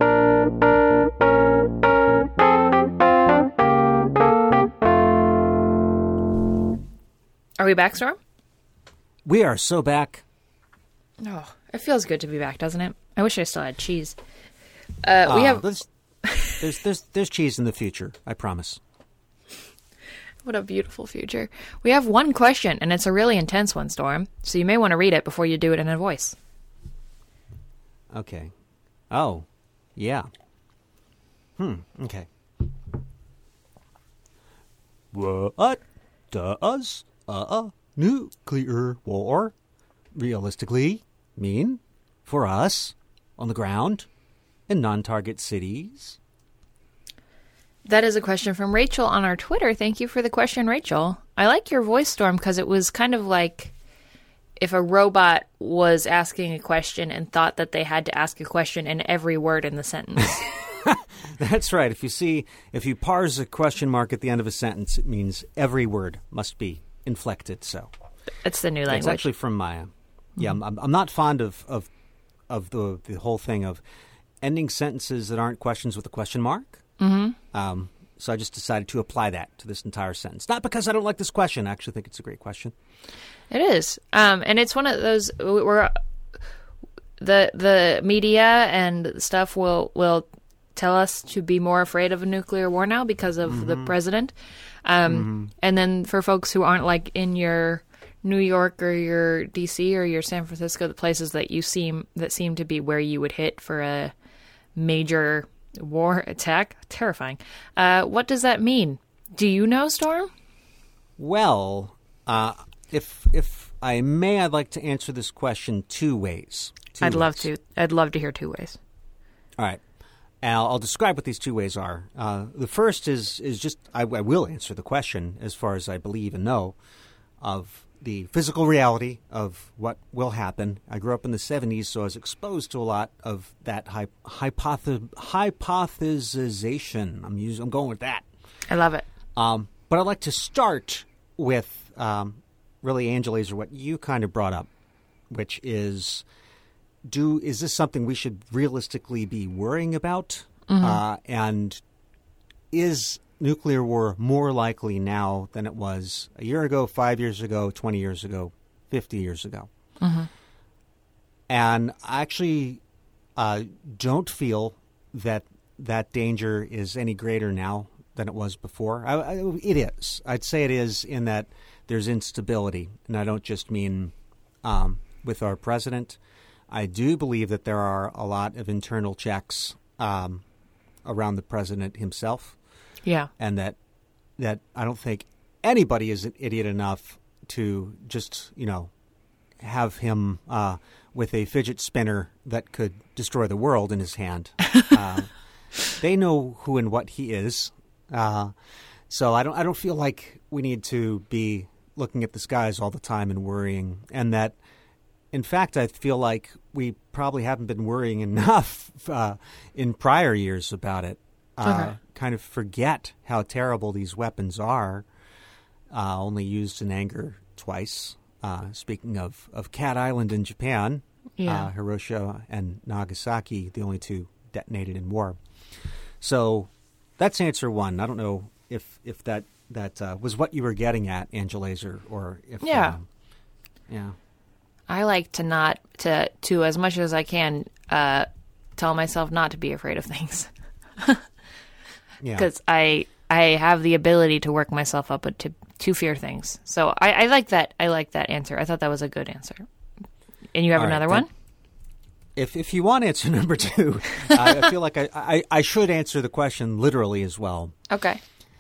Speaker 1: Are we back, Storm?
Speaker 2: We are so back.
Speaker 1: Oh, it feels good to be back, doesn't it? I wish I still had cheese. Uh, we
Speaker 2: Uh,
Speaker 1: have
Speaker 2: there's, there's there's there's cheese in the future. I promise.
Speaker 1: what a beautiful future. We have one question, and it's a really intense one, Storm. So you may want to read it before you do it in a voice.
Speaker 2: Okay. Oh, yeah. Hmm. Okay. What does a nuclear war realistically mean for us on the ground in non-target cities?
Speaker 1: That is a question from Rachel on our Twitter. Thank you for the question, Rachel. I like your voice, Storm, because it was kind of like if a robot was asking a question and thought that they had to ask a question in every word in the sentence.
Speaker 2: That's right. If you see, if you parse a question mark at the end of a sentence, it means every word must be inflected. So
Speaker 1: It's the new language.
Speaker 2: it's actually from Maya. Yeah, mm-hmm. I'm, I'm not fond of of, of the the whole thing of ending sentences that aren't questions with a question mark.
Speaker 1: Mm-hmm.
Speaker 2: Um, so I just decided to apply that to this entire sentence. Not because I don't like this question. I actually think it's a great question.
Speaker 1: It is. Um, and it's one of those where the the media and stuff will, will tell us to be more afraid of a nuclear war now because of mm-hmm. the president. Um, mm-hmm. And then for folks who aren't like in your New York or your D C or your San Francisco, the places that you seem that seem to be where you would hit for a major war attack, terrifying. Uh, what does that mean? Do you know, Storm?
Speaker 2: Well, uh, if if I may, I'd like to answer this question two ways. Two
Speaker 1: I'd
Speaker 2: ways.
Speaker 1: love to. I'd love to hear two ways.
Speaker 2: All right. I'll, I'll describe what these two ways are. Uh, the first is is just I, I will answer the question as far as I believe and know of the physical reality of what will happen. I grew up in the seventies, so I was exposed to a lot of that hy- hypothe- hypothesization. I'm using, I'm going with that.
Speaker 1: I love it.
Speaker 2: Um, but I'd like to start with um, really, Angela's, or what you kind of brought up, which is, do is this something we should realistically be worrying about? Mm-hmm. Uh, and is nuclear war more likely now than it was a year ago, five years ago, twenty years ago, fifty years ago?
Speaker 1: Mm-hmm.
Speaker 2: And I actually uh, don't feel that that danger is any greater now than it was before. I, I, it is. I'd say it is in that there's instability. And I don't just mean um, with our president. I do believe that there are a lot of internal checks um, around the president himself.
Speaker 1: Yeah.
Speaker 2: And that that I don't think anybody is an idiot enough to just, you know, have him uh, with a fidget spinner that could destroy the world in his hand. uh, they know who and what he is. Uh, so I don't I don't feel like we need to be looking at the skies all the time and worrying. And that, in fact, I feel like we probably haven't been worrying enough uh, in prior years about it. Uh, okay. Kind of forget how terrible these weapons are, uh, only used in anger twice. Uh, speaking of, of Cat Island in Japan,
Speaker 1: yeah.
Speaker 2: uh, Hiroshima and Nagasaki, the only two detonated in war. So that's answer one. I don't know if if that, that uh, was what you were getting at, Angela's, or, or if...
Speaker 1: Yeah.
Speaker 2: Um, yeah.
Speaker 1: I like to not, to, to as much as I can, uh, tell myself not to be afraid of things. Because yeah. I I have the ability to work myself up to to fear things. So I, I like that. I like that answer. I thought that was a good answer. And you have
Speaker 2: All
Speaker 1: another
Speaker 2: right,
Speaker 1: one?
Speaker 2: If if you want answer number two, uh, I feel like I, I, I should answer the question literally as well.
Speaker 1: Okay.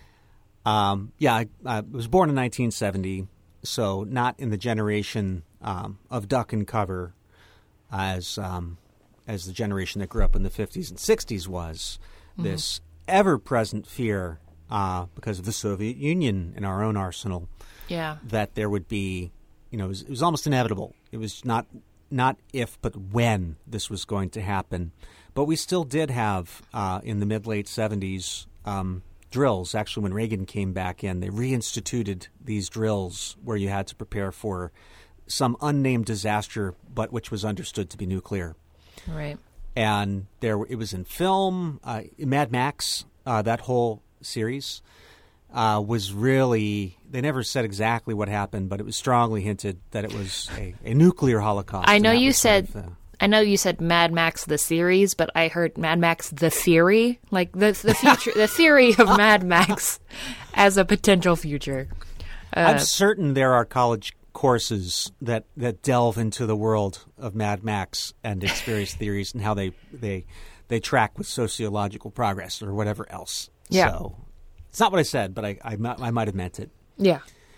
Speaker 2: Um, yeah, I, I was born in nineteen seventy, so not in the generation um, of duck and cover as um, as the generation that grew up in the fifties and sixties was. Mm-hmm. This ever-present fear uh, because of the Soviet Union in our own arsenal.
Speaker 1: Yeah.
Speaker 2: That there would be, you know, it was, it was almost inevitable. It was not not if, but when this was going to happen. But we still did have, uh, in the mid-late seventies, um, drills. Actually, when Reagan came back in, they reinstituted these drills where you had to prepare for some unnamed disaster, but which was understood to be nuclear.
Speaker 1: Right.
Speaker 2: And there, it was in film, uh, Mad Max, uh, that whole series. uh, was really, they never said exactly what happened, but it was strongly hinted that it was a, a nuclear holocaust.
Speaker 1: I know
Speaker 2: and that
Speaker 1: you
Speaker 2: was sort
Speaker 1: said,
Speaker 2: of the-
Speaker 1: I know you said Mad Max the series, but I heard Mad Max the theory, like the the future, the theory of Mad Max as a potential future.
Speaker 2: I'm certain there are college courses that, that delve into the world of Mad Max and its various theories and how they, they they track with sociological progress or whatever else.
Speaker 1: Yeah.
Speaker 2: So it's not what I said, but I I, mi- I might have meant it.
Speaker 1: Yeah.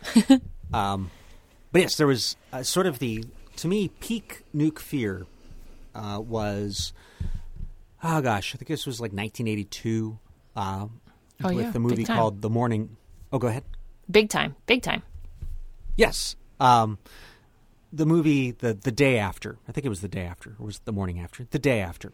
Speaker 2: Um, but yes, there was uh, sort of the, to me, peak nuke fear uh, was, oh gosh, I think this was like nineteen eighty-two uh,
Speaker 1: Oh,
Speaker 2: with
Speaker 1: yeah,
Speaker 2: the
Speaker 1: big
Speaker 2: movie
Speaker 1: time.
Speaker 2: called The Morning. Oh, go ahead.
Speaker 1: Big time. Big time.
Speaker 2: Yes. Um, the movie, the the day after, I think it was the day after, or was it the morning after? The day after.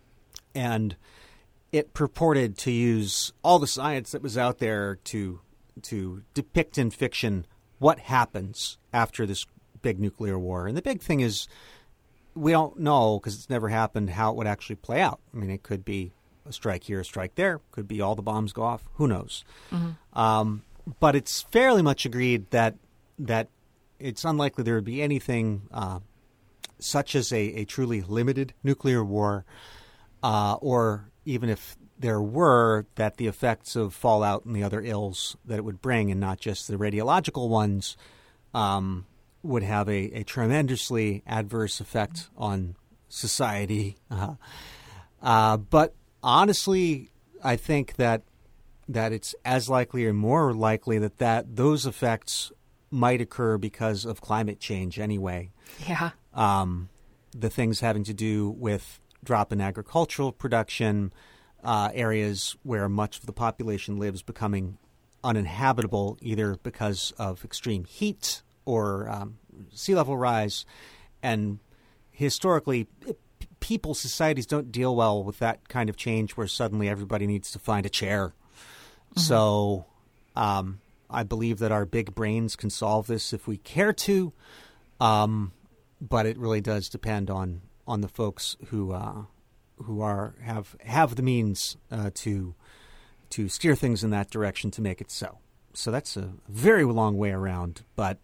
Speaker 2: And it purported to use all the science that was out there to to depict in fiction what happens after this big nuclear war. And the big thing is we don't know, because it's never happened, how it would actually play out. I mean, it could be a strike here, a strike there. Could be all the bombs go off. Who knows? Mm-hmm. Um, but it's fairly much agreed that that it's unlikely there would be anything uh, such as a, a truly limited nuclear war, uh, or even if there were, that the effects of fallout and the other ills that it would bring, and not just the radiological ones, um, would have a, a tremendously adverse effect on society. Uh, uh, but honestly, I think that that it's as likely or more likely that, that those effects might occur because of climate change anyway.
Speaker 1: Yeah.
Speaker 2: Um, the things having to do with drop in agricultural production, uh, areas where much of the population lives becoming uninhabitable either because of extreme heat or um, sea level rise. And historically, p- people, societies don't deal well with that kind of change where suddenly everybody needs to find a chair. Mm-hmm. So um, I believe that our big brains can solve this if we care to, um, but it really does depend on, on the folks who uh, who are have have the means uh, to to steer things in that direction to make it so. So that's a very long way around, but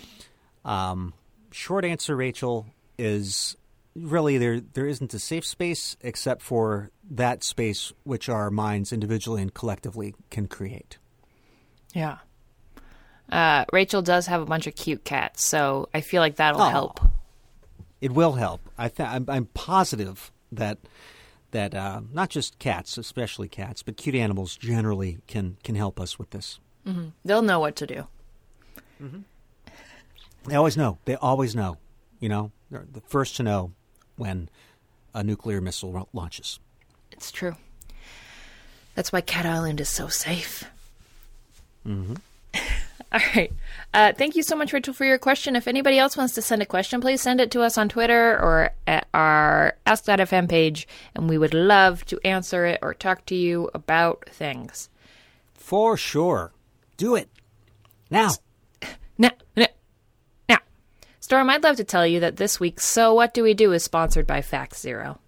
Speaker 2: um, short answer, Rachel, is really there there isn't a safe space except for that space which our minds individually and collectively can create.
Speaker 1: Yeah. Uh, Rachel does have a bunch of cute cats, so I feel like that'll
Speaker 2: Oh.
Speaker 1: help.
Speaker 2: It will help. I th- I'm, I'm positive that that uh, not just cats, especially cats, but cute animals generally can can help us with this.
Speaker 1: Mm-hmm. They'll know what to do.
Speaker 2: Mm-hmm. They always know. They always know. You know, they're the first to know when a nuclear missile launches.
Speaker 1: It's true. That's why Cat Island is so safe.
Speaker 2: Mm-hmm.
Speaker 1: All right. Uh, thank you so much, Rachel, for your question. If anybody else wants to send a question, please send it to us on Twitter or at our Ask dot F M page, and we would love to answer it or talk to you about things.
Speaker 2: For sure. Do it. Now.
Speaker 1: Now, now, now. Storm, I'd love to tell you that this week's So What Do We Do is sponsored by Fact Zero.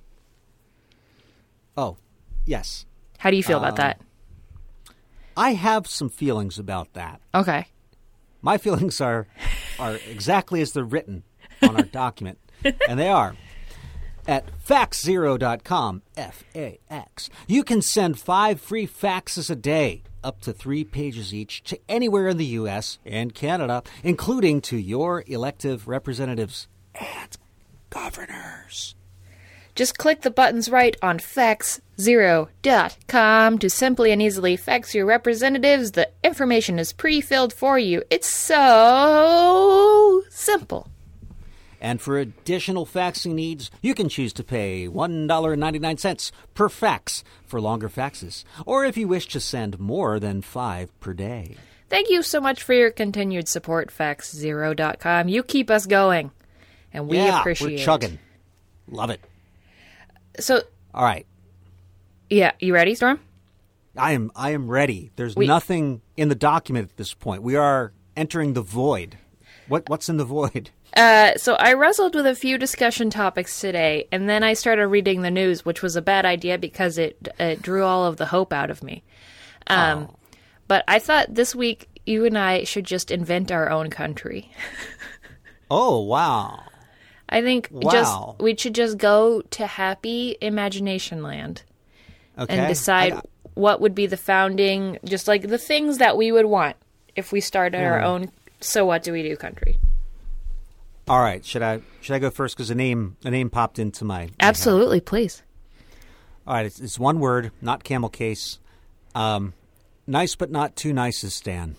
Speaker 2: Oh, yes.
Speaker 1: How do you feel about
Speaker 2: Um,
Speaker 1: that?
Speaker 2: I have some feelings about that.
Speaker 1: Okay.
Speaker 2: My feelings are are exactly as they're written on our document, and they are. At fax zero dot com, F A X, you can send five free faxes a day, up to three pages each, to anywhere in the U S and Canada, including to your elective representatives and governors.
Speaker 1: Just click the buttons right on fax zero dot com to simply and easily fax your representatives. The information is pre-filled for you. It's so simple.
Speaker 2: And for additional faxing needs, you can choose to pay one dollar and ninety-nine cents per fax for longer faxes, or if you wish to send more than five per day.
Speaker 1: Thank you so much for your continued support, fax zero dot com. You keep us going, and we
Speaker 2: yeah,
Speaker 1: appreciate
Speaker 2: we're
Speaker 1: it.
Speaker 2: chugging. Love it.
Speaker 1: So,
Speaker 2: All right.
Speaker 1: yeah, you ready, Storm?
Speaker 2: I am I am ready. There's
Speaker 1: We-
Speaker 2: nothing in the document at this point. We are entering the void. What what's in the void?
Speaker 1: Uh, so I wrestled with a few discussion topics today, and then I started reading the news, which was a bad idea because it, it drew all of the hope out of me. Um,
Speaker 2: Oh.
Speaker 1: But I thought this week you and I should just invent our own country.
Speaker 2: Oh, wow.
Speaker 1: I think
Speaker 2: Wow.
Speaker 1: just we should just go to happy imagination land
Speaker 2: Okay.
Speaker 1: and decide
Speaker 2: I-
Speaker 1: what would be the founding, just like the things that we would want if we started our
Speaker 2: Hmm.
Speaker 1: own so what do we do country.
Speaker 2: all right. Should I should I go first? Because a name a name popped into my. my head.
Speaker 1: Absolutely, please.
Speaker 2: All right. It's, it's one word, not camel case. Um, nice, but not too nice, as Stan.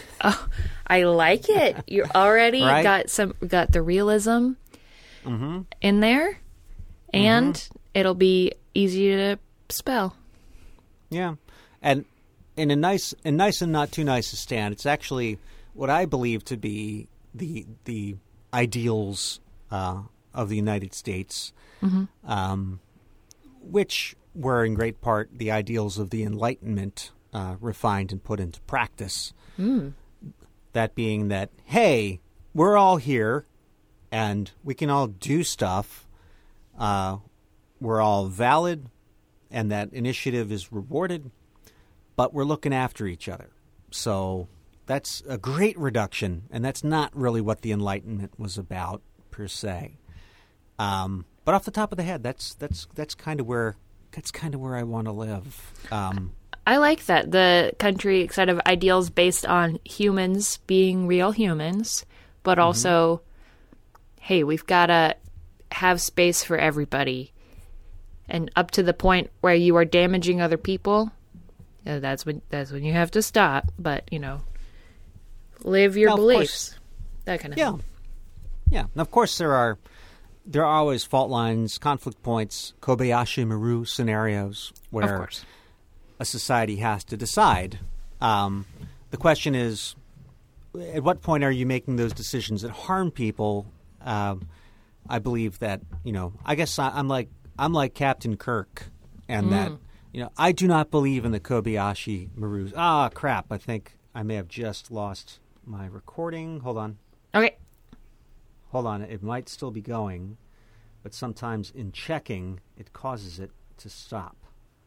Speaker 1: I like it. You already
Speaker 2: Right?
Speaker 1: got some got the realism
Speaker 2: Mm-hmm.
Speaker 1: in there, and it'll be easy to spell.
Speaker 2: Yeah, and in a nice and nice and not too nice as Stan, it's actually what I believe to be the the ideals uh, of the United States, um, which were in great part the ideals of the Enlightenment uh, refined and put into practice. That being that, hey, we're all here, and we can all do stuff. Uh, we're all valid, and that initiative is rewarded, but we're looking after each other. So that's a great reduction, and that's not really what the Enlightenment was about per se. Um, but off the top of the head, that's that's that's kind of where that's kind of where I want to live. Um,
Speaker 1: I like that the country set of ideals based on humans being real humans, but also, hey, we've got to have space for everybody. And up to the point where you are damaging other people, uh, that's when that's when you have to stop. But you know, live your
Speaker 2: Now, of
Speaker 1: beliefs,
Speaker 2: course-
Speaker 1: that kind of
Speaker 2: yeah,
Speaker 1: thing.
Speaker 2: yeah. And of course, there are there are always fault lines, conflict points, Kobayashi Maru scenarios
Speaker 1: Of
Speaker 2: where
Speaker 1: course.
Speaker 2: a society has to decide. Um, the question is, at what point are you making those decisions that harm people? Um, I believe that, you know, I guess I, I'm like I'm like Captain Kirk, and that, you know, I do not believe in the Kobayashi Maru. Ah, crap! I think I may have just lost my recording. Hold on,
Speaker 1: Okay.
Speaker 2: hold on. It might still be going, but sometimes in checking, it causes it to stop.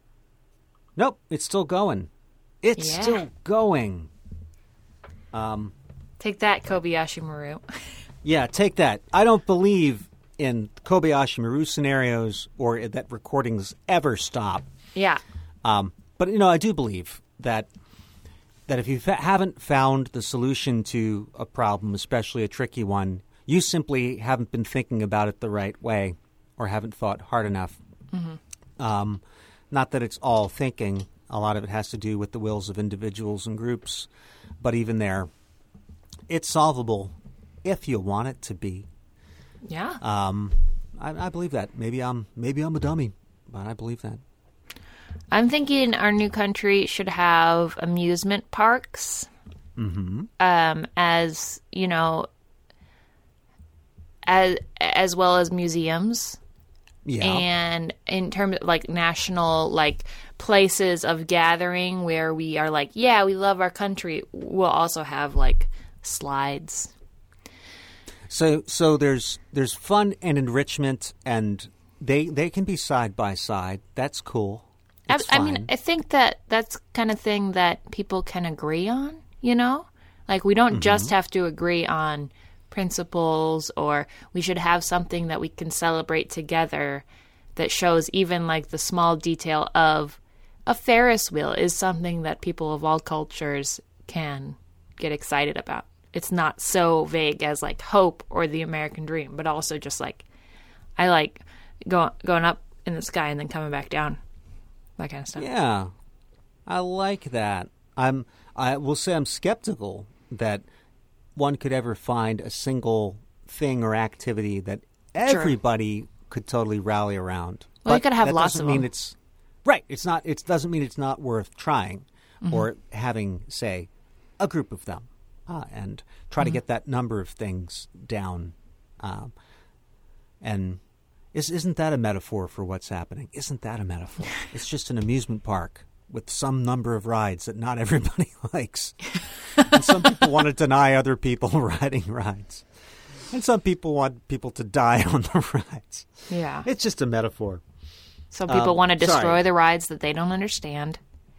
Speaker 2: Nope, it's still going. It's
Speaker 1: Yeah.
Speaker 2: still going. Um,
Speaker 1: Take that, Kobayashi Maru.
Speaker 2: yeah, take that. I don't believe in Kobayashi Maru scenarios or that recordings ever stop.
Speaker 1: Yeah.
Speaker 2: Um, but, you know, I do believe that that if you fa- haven't found the solution to a problem, especially a tricky one, you simply haven't been thinking about it the right way or haven't thought hard enough. Um, not that it's all thinking. A lot of it has to do with the wills of individuals and groups. But even there, it's solvable if you want it to be.
Speaker 1: Yeah.
Speaker 2: Um, I, I believe that. Maybe I'm maybe I'm a dummy, but I believe that.
Speaker 1: I'm thinking our new country should have amusement parks,
Speaker 2: Mm-hmm.
Speaker 1: um, as you know, as as well as museums,
Speaker 2: Yeah.
Speaker 1: and in terms of like national like places of gathering where we are like, yeah, we love our country. We'll also have like slides.
Speaker 2: So so there's there's fun and enrichment, and they they can be side by side. That's cool.
Speaker 1: I,
Speaker 2: It's
Speaker 1: I mean,
Speaker 2: fine.
Speaker 1: I think that that's kind of thing that people can agree on, you know? Like, we don't just have to agree on principles, or we should have something that we can celebrate together that shows even, like, the small detail of a Ferris wheel is something that people of all cultures can get excited about. It's not so vague as, like, hope or the American dream, but also just, like, I like go, going up in the sky and then coming back down. That kind of stuff.
Speaker 2: Yeah, I like that. I'm. I will say I'm skeptical that one could ever find a single thing or activity that everybody could totally rally around.
Speaker 1: Well, you
Speaker 2: But
Speaker 1: could have
Speaker 2: that
Speaker 1: lots
Speaker 2: doesn't
Speaker 1: of
Speaker 2: mean
Speaker 1: them.
Speaker 2: it's right. It's not. It doesn't mean it's not worth trying,
Speaker 1: Mm-hmm.
Speaker 2: or having, say, a group of them, uh, and try
Speaker 1: Mm-hmm.
Speaker 2: to get that number of things down. Um, and is, isn't that a metaphor for what's happening? Isn't that a metaphor? It's just an amusement park with some number of rides that not everybody likes. And some people want to deny other people riding rides. And some people want people to die on the rides.
Speaker 1: Yeah.
Speaker 2: It's just a metaphor.
Speaker 1: So people
Speaker 2: Um,
Speaker 1: want to destroy
Speaker 2: sorry.
Speaker 1: the rides that they don't understand.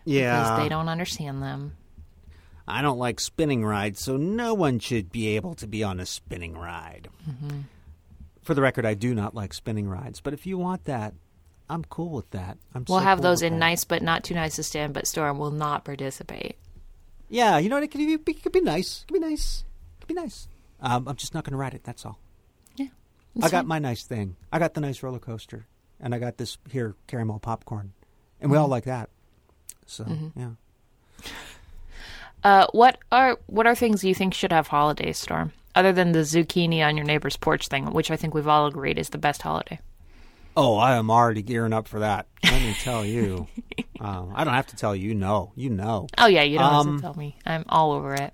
Speaker 2: Yeah.
Speaker 1: Because they don't understand them.
Speaker 2: I don't like spinning rides, so no one should be able to be on a spinning ride. Mm-hmm. For the record, I do not like spinning rides, but if you want that, I'm cool with that. I'm
Speaker 1: We'll
Speaker 2: so
Speaker 1: have
Speaker 2: cool
Speaker 1: those
Speaker 2: with
Speaker 1: in
Speaker 2: that.
Speaker 1: nice but not too nice to stand, but Storm will not participate.
Speaker 2: Yeah, you know what? It could be, it could be nice. It could be nice. It could be nice. Um, I'm just not going to ride it, that's all.
Speaker 1: Yeah.
Speaker 2: I got my nice thing. I got the nice roller coaster, and I got this here caramel popcorn, and we
Speaker 1: Mm-hmm.
Speaker 2: all like that. So
Speaker 1: Mm-hmm.
Speaker 2: yeah.
Speaker 1: Uh, what are what are things you think should have holidays, Storm? Other than the zucchini on your neighbor's porch thing, which I think we've all agreed is the best holiday.
Speaker 2: Oh, I am already gearing up for that. Let me tell you. um, I don't have to tell you. You know. You know.
Speaker 1: Oh yeah, you don't have
Speaker 2: Um,
Speaker 1: to tell me. I'm all over it.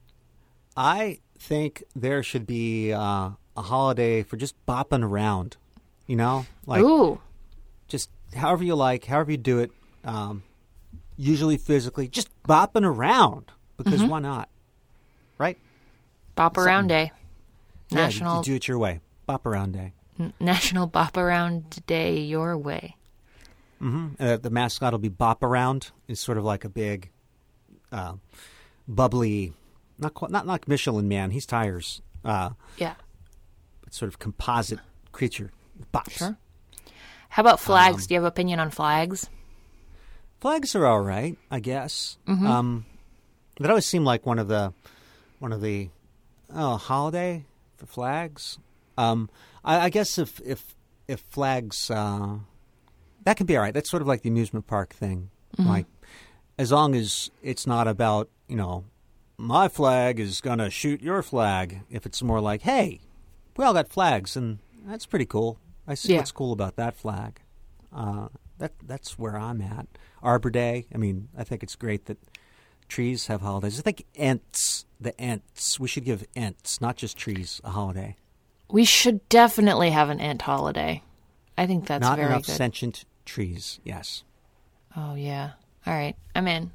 Speaker 2: I think there should be uh, a holiday for just bopping around. You know, like
Speaker 1: Ooh,
Speaker 2: just however you like, however you do it. Um, usually physically, just bopping around because
Speaker 1: Mm-hmm.
Speaker 2: why not? Right?
Speaker 1: Bop Around Day,
Speaker 2: Yeah, you-
Speaker 1: National
Speaker 2: you do it your way. Bop around day.
Speaker 1: N- National Bop Around Day your way.
Speaker 2: Uh, the mascot will be Bop Around. It's sort of like a big, uh, bubbly, not quite, not like Michelin Man. He's tires. Uh,
Speaker 1: Yeah,
Speaker 2: it's sort of composite creature. Bops.
Speaker 1: sure. How about flags?
Speaker 2: Um,
Speaker 1: Do you have opinion on flags?
Speaker 2: Flags are all right, I guess.
Speaker 1: Mm-hmm.
Speaker 2: Um, that always seemed like one of the, one of the, oh, holiday for flags. Um, I, I guess if if if flags, uh, that could be all right. That's sort of like the amusement park thing.
Speaker 1: Mm-hmm.
Speaker 2: Like, as long as it's not about, you know, my flag is gonna shoot your flag. If it's more like, hey, we all got flags, and that's pretty cool. I see
Speaker 1: Yeah.
Speaker 2: what's cool about that flag. Uh, that that's where I'm at. Arbor Day. I mean, I think it's great that trees have holidays. I think Ents, the Ents. We should give Ents, not just trees, a holiday.
Speaker 1: We should definitely have an Ent holiday. I think that's
Speaker 2: not
Speaker 1: very
Speaker 2: enough
Speaker 1: good.
Speaker 2: sentient trees. Yes.
Speaker 1: Oh yeah. All right, I'm in.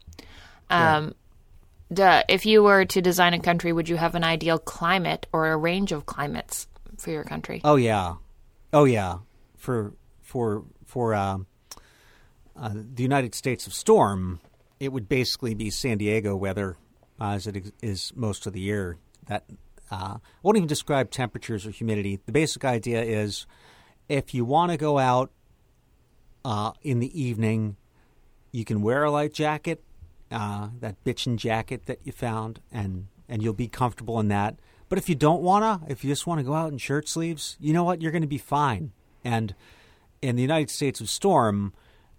Speaker 1: Um, duh, if you were to design a country, would you have an ideal climate or a range of climates for your country?
Speaker 2: Oh yeah. Oh yeah. For for for um, uh, the United States of Storm, it would basically be San Diego weather, uh, as it ex- is most of the year. That uh, won't even describe temperatures or humidity. The basic idea is, if you want to go out uh, in the evening, you can wear a light jacket, uh, that bitchin' jacket that you found, and, and you'll be comfortable in that. But if you don't want to, if you just want to go out in shirt sleeves, you know what? You're going to be fine. And in the United States of Storm,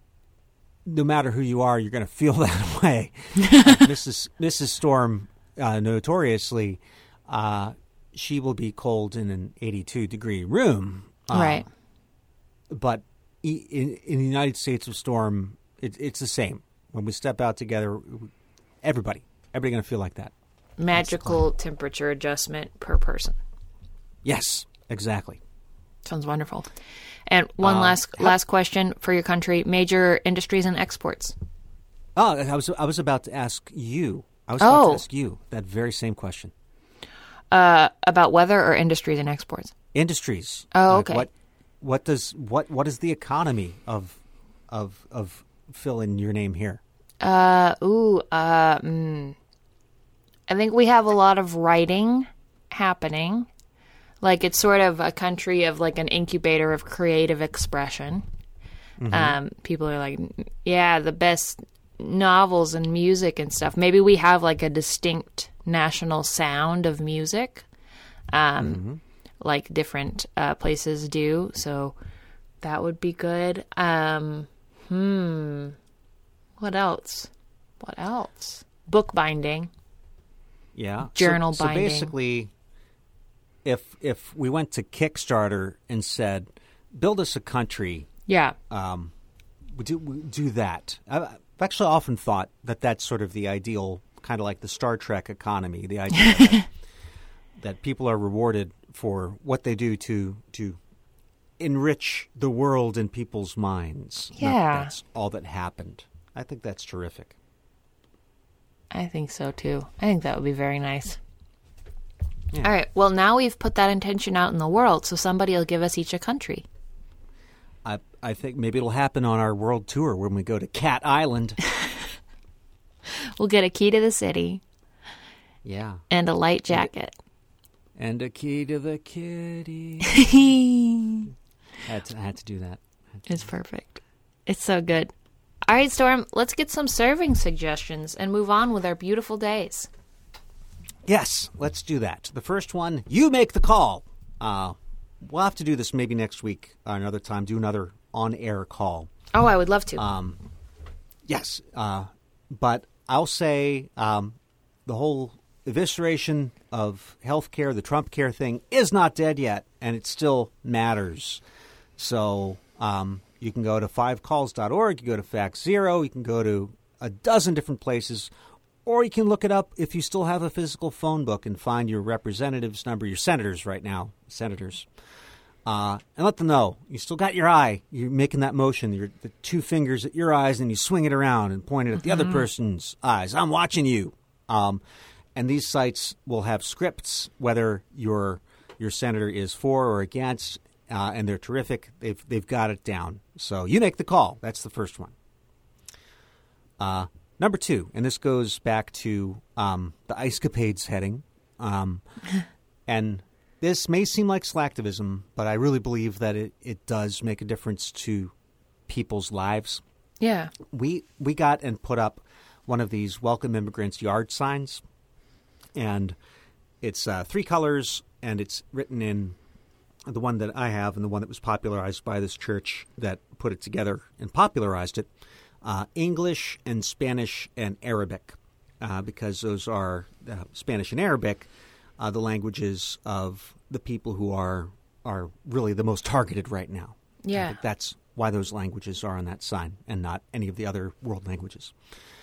Speaker 2: no matter who you are, you're going to feel that way. Like Missus Missus Storm, uh, notoriously, uh, she will be cold in an eighty-two degree room. Uh,
Speaker 1: Right.
Speaker 2: But e- in, in the United States of Storm, it, it's the same. When we step out together, everybody, everybody going to feel like that.
Speaker 1: Magical temperature adjustment per person.
Speaker 2: Yes, exactly.
Speaker 1: Sounds wonderful. And one
Speaker 2: Uh,
Speaker 1: last
Speaker 2: how-
Speaker 1: last question for your country: major industries and exports.
Speaker 2: Oh, I was I was about to ask you. I was about
Speaker 1: Oh.
Speaker 2: to ask you that very same question.
Speaker 1: Uh, about weather or industries and exports.
Speaker 2: Industries.
Speaker 1: Oh,
Speaker 2: Like,
Speaker 1: okay.
Speaker 2: what what does what what is the economy of of of fill in your name here?
Speaker 1: Uh, ooh, uh, mm, I think we have a lot of writing happening. Like it's sort of a country of like an incubator of creative expression. Um, people are like, yeah, the best novels and music and stuff. Maybe we have like a distinct national sound of music, um, like different uh, places do. So that would be good. Um, hmm. What else? What else? Book binding.
Speaker 2: Yeah.
Speaker 1: Journal
Speaker 2: so,
Speaker 1: binding.
Speaker 2: So basically, if if we went to Kickstarter and said, "Build us a country,"
Speaker 1: Yeah.
Speaker 2: um, we do we do that. I've I've actually often thought that that's sort of the ideal, kind of like the Star Trek economy. The idea that, that people are rewarded for what they do to to enrich the world in people's minds. Not
Speaker 1: Yeah.
Speaker 2: that's all that happened. I think that's terrific.
Speaker 1: I think so too. I think that would be very nice.
Speaker 2: Yeah.
Speaker 1: All right. Well, now we've put that intention out in the world, so somebody will give us each a country.
Speaker 2: I I think maybe it'll happen on our world tour when we go to Cat Island.
Speaker 1: We'll get a key to the city.
Speaker 2: Yeah.
Speaker 1: And a light jacket.
Speaker 2: And a key to the kitty. I had to, I had to do that. To
Speaker 1: it's do perfect. That. It's so good. All right, Storm, let's get some serving suggestions and move on with our beautiful days.
Speaker 2: Yes, let's do that. The first one, you make the call. Uh, we'll have to do this maybe next week or another time, do another on-air call.
Speaker 1: Oh, I would love to.
Speaker 2: Um, yes, uh, but I'll say um, the whole evisceration of healthcare, the Trump care thing, is not dead yet, and it still matters. So um, you can go to five calls dot org, you go to Fact Zero, you can go to a dozen different places, or you can look it up if you still have a physical phone book and find your representative's number, your senators right now, senators, uh, and let them know. You still got your eye. You're making that motion, you're, the two fingers at your eyes, and you swing it around and point it at mm-hmm. the other person's eyes. I'm watching you. Um, and these sites will have scripts, whether your your senator is for or against, uh, and they're terrific. They've they've got it down. So you make the call. That's the first one. Uh, number two, and this goes back to um, the Icecapades heading, um, and this may seem like slacktivism, but I really believe that it, it does make a difference to people's lives.
Speaker 1: Yeah.
Speaker 2: We we got and put up one of these welcome immigrants yard signs, and it's uh, three colors, and it's written in the one that I have and the one that was popularized by this church that put it together and popularized it, uh, English and Spanish and Arabic, uh, because those are uh, Spanish and Arabic, uh, the languages of the people who are are really the most targeted right now.
Speaker 1: Yeah.
Speaker 2: I think that's why those languages are on that sign and not any of the other world languages.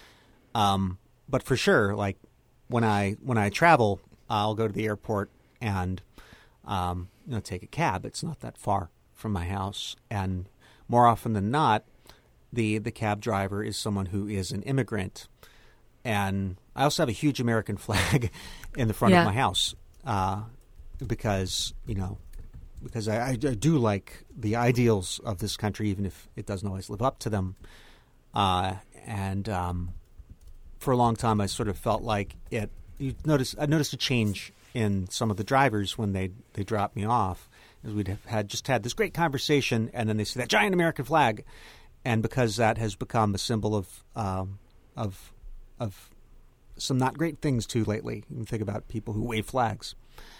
Speaker 2: Um, but for sure, like when I when I travel, I'll go to the airport and um, you know, take a cab. It's not that far from my house, and more often than not, the the cab driver is someone who is an immigrant. And I also have a huge American flag in the front
Speaker 1: yeah.
Speaker 2: of my house uh, because you know because I, I, I do like the ideals of this country, even if it doesn't always live up to them. Uh, and um, for a long time, I sort of felt like it. You notice I noticed a change in some of the drivers when they they dropped me off, as we'd have had just had this great conversation, and then they see that giant American flag, and because that has become a symbol of um, of of some not great things too lately. You can think about people who wave flags,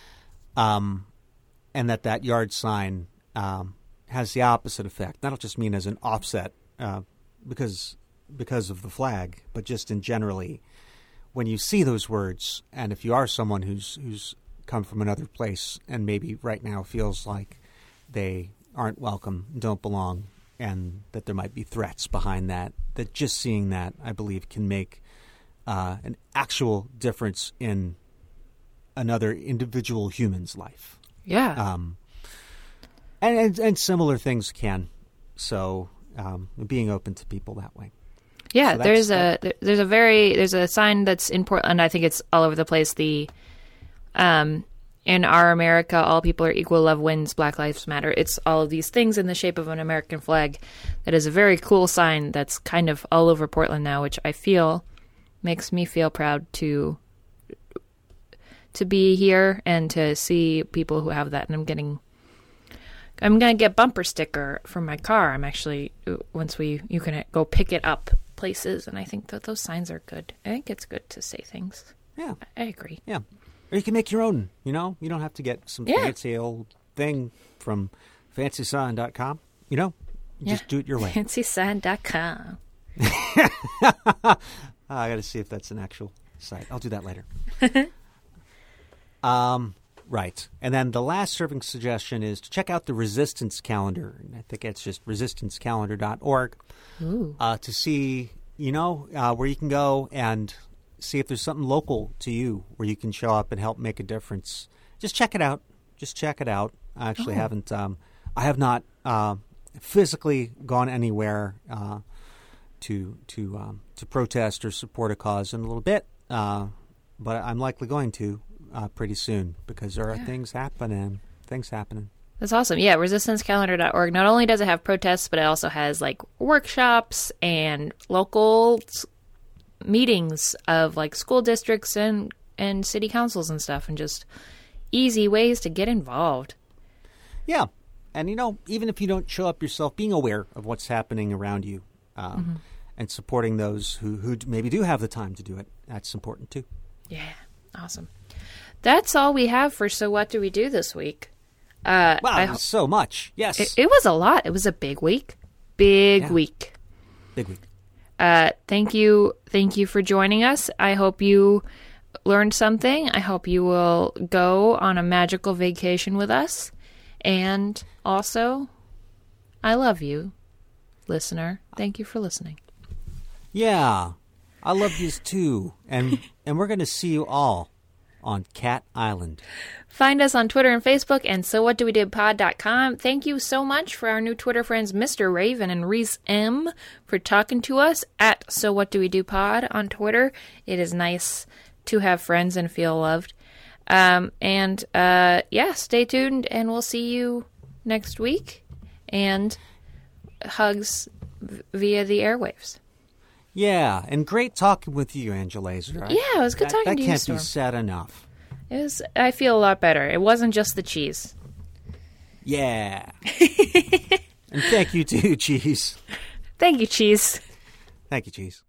Speaker 2: um, and that that yard sign um, has the opposite effect. That'll just mean as an offset uh, because because of the flag, but just in generally. When you see those words, and if you are someone who's who's come from another place and maybe right now feels like they aren't welcome, don't belong, and that there might be threats behind that, that just seeing that, I believe, can make uh, an actual difference in another individual human's life.
Speaker 1: Yeah.
Speaker 2: Um, and, and, and similar things can. So um, being open to people that way.
Speaker 1: Yeah,
Speaker 2: so
Speaker 1: there's
Speaker 2: that.
Speaker 1: a there's a very there's a sign that's in Portland. I think it's all over the place. The um, in our America, all people are equal. Love wins. Black Lives Matter. It's all of these things in the shape of an American flag. That is a very cool sign that's kind of all over Portland now, which I feel makes me feel proud to to be here and to see people who have that. And I'm getting. I'm gonna get bumper sticker for my car. I'm actually once we you can go pick it up places, and I think that those signs are good. I think it's good to say things.
Speaker 2: Yeah,
Speaker 1: I agree.
Speaker 2: Yeah, or you can make your own. You know, you don't have to get some
Speaker 1: yeah. fancy
Speaker 2: old thing from fancy sign dot com. You know, you
Speaker 1: yeah.
Speaker 2: just do it your way.
Speaker 1: fancy sign dot com.
Speaker 2: uh, I got to see if that's an actual site. I'll do that later. um. Right. And then the last serving suggestion is to check out the Resistance Calendar. And I think it's just resistance calendar dot org uh, to see, you know, uh, where you can go and see if there's something local to you where you can show up and help make a difference. Just check it out. Just check it out. I actually oh. haven't um, – I have not uh, physically gone anywhere uh, to to um, to protest or support a cause in a little bit, uh, but I'm likely going to. Uh, pretty soon because there are
Speaker 1: yeah.
Speaker 2: things happening. Things happening.
Speaker 1: That's awesome. Yeah, resistance calendar dot org. Not only does it have protests, but it also has like workshops and local meetings of like school districts and, and city councils and stuff, and just easy ways to get involved.
Speaker 2: Yeah. And, you know, even if you don't show up yourself, being aware of what's happening around you um, mm-hmm. and supporting those who, who maybe do have the time to do it, that's important too.
Speaker 1: Yeah. Awesome. That's all we have for So What Do We Do this week? Uh,
Speaker 2: wow,
Speaker 1: I,
Speaker 2: ho- so much. Yes.
Speaker 1: It, it was a lot. It was a big week. Big
Speaker 2: yeah.
Speaker 1: week.
Speaker 2: Big week.
Speaker 1: Uh, thank you. Thank you for joining us. I hope you learned something. I hope you will go on a magical vacation with us. And also, I love you, listener. Thank you for listening.
Speaker 2: Yeah, I love you too. And and we're going to see you all on Cat Island.
Speaker 1: Find us on Twitter and Facebook and so what do we do pod dot com. Thank you so much for our new Twitter friends, Mister Raven and Reese M, for talking to us at So What Do We Do Pod on Twitter. It is nice to have friends and feel loved. Um, and, uh, yeah, stay tuned, and we'll see you next week. And hugs v- via the airwaves.
Speaker 2: Yeah, and great talking with you, Angela Laser.
Speaker 1: Yeah, it was good
Speaker 2: that,
Speaker 1: talking
Speaker 2: that
Speaker 1: to you,
Speaker 2: can't
Speaker 1: Storm.
Speaker 2: be said enough.
Speaker 1: It was, I feel a lot better. It wasn't just the cheese.
Speaker 2: Yeah. And thank you, too, Cheese.
Speaker 1: Thank you, cheese.
Speaker 2: Thank you, Cheese.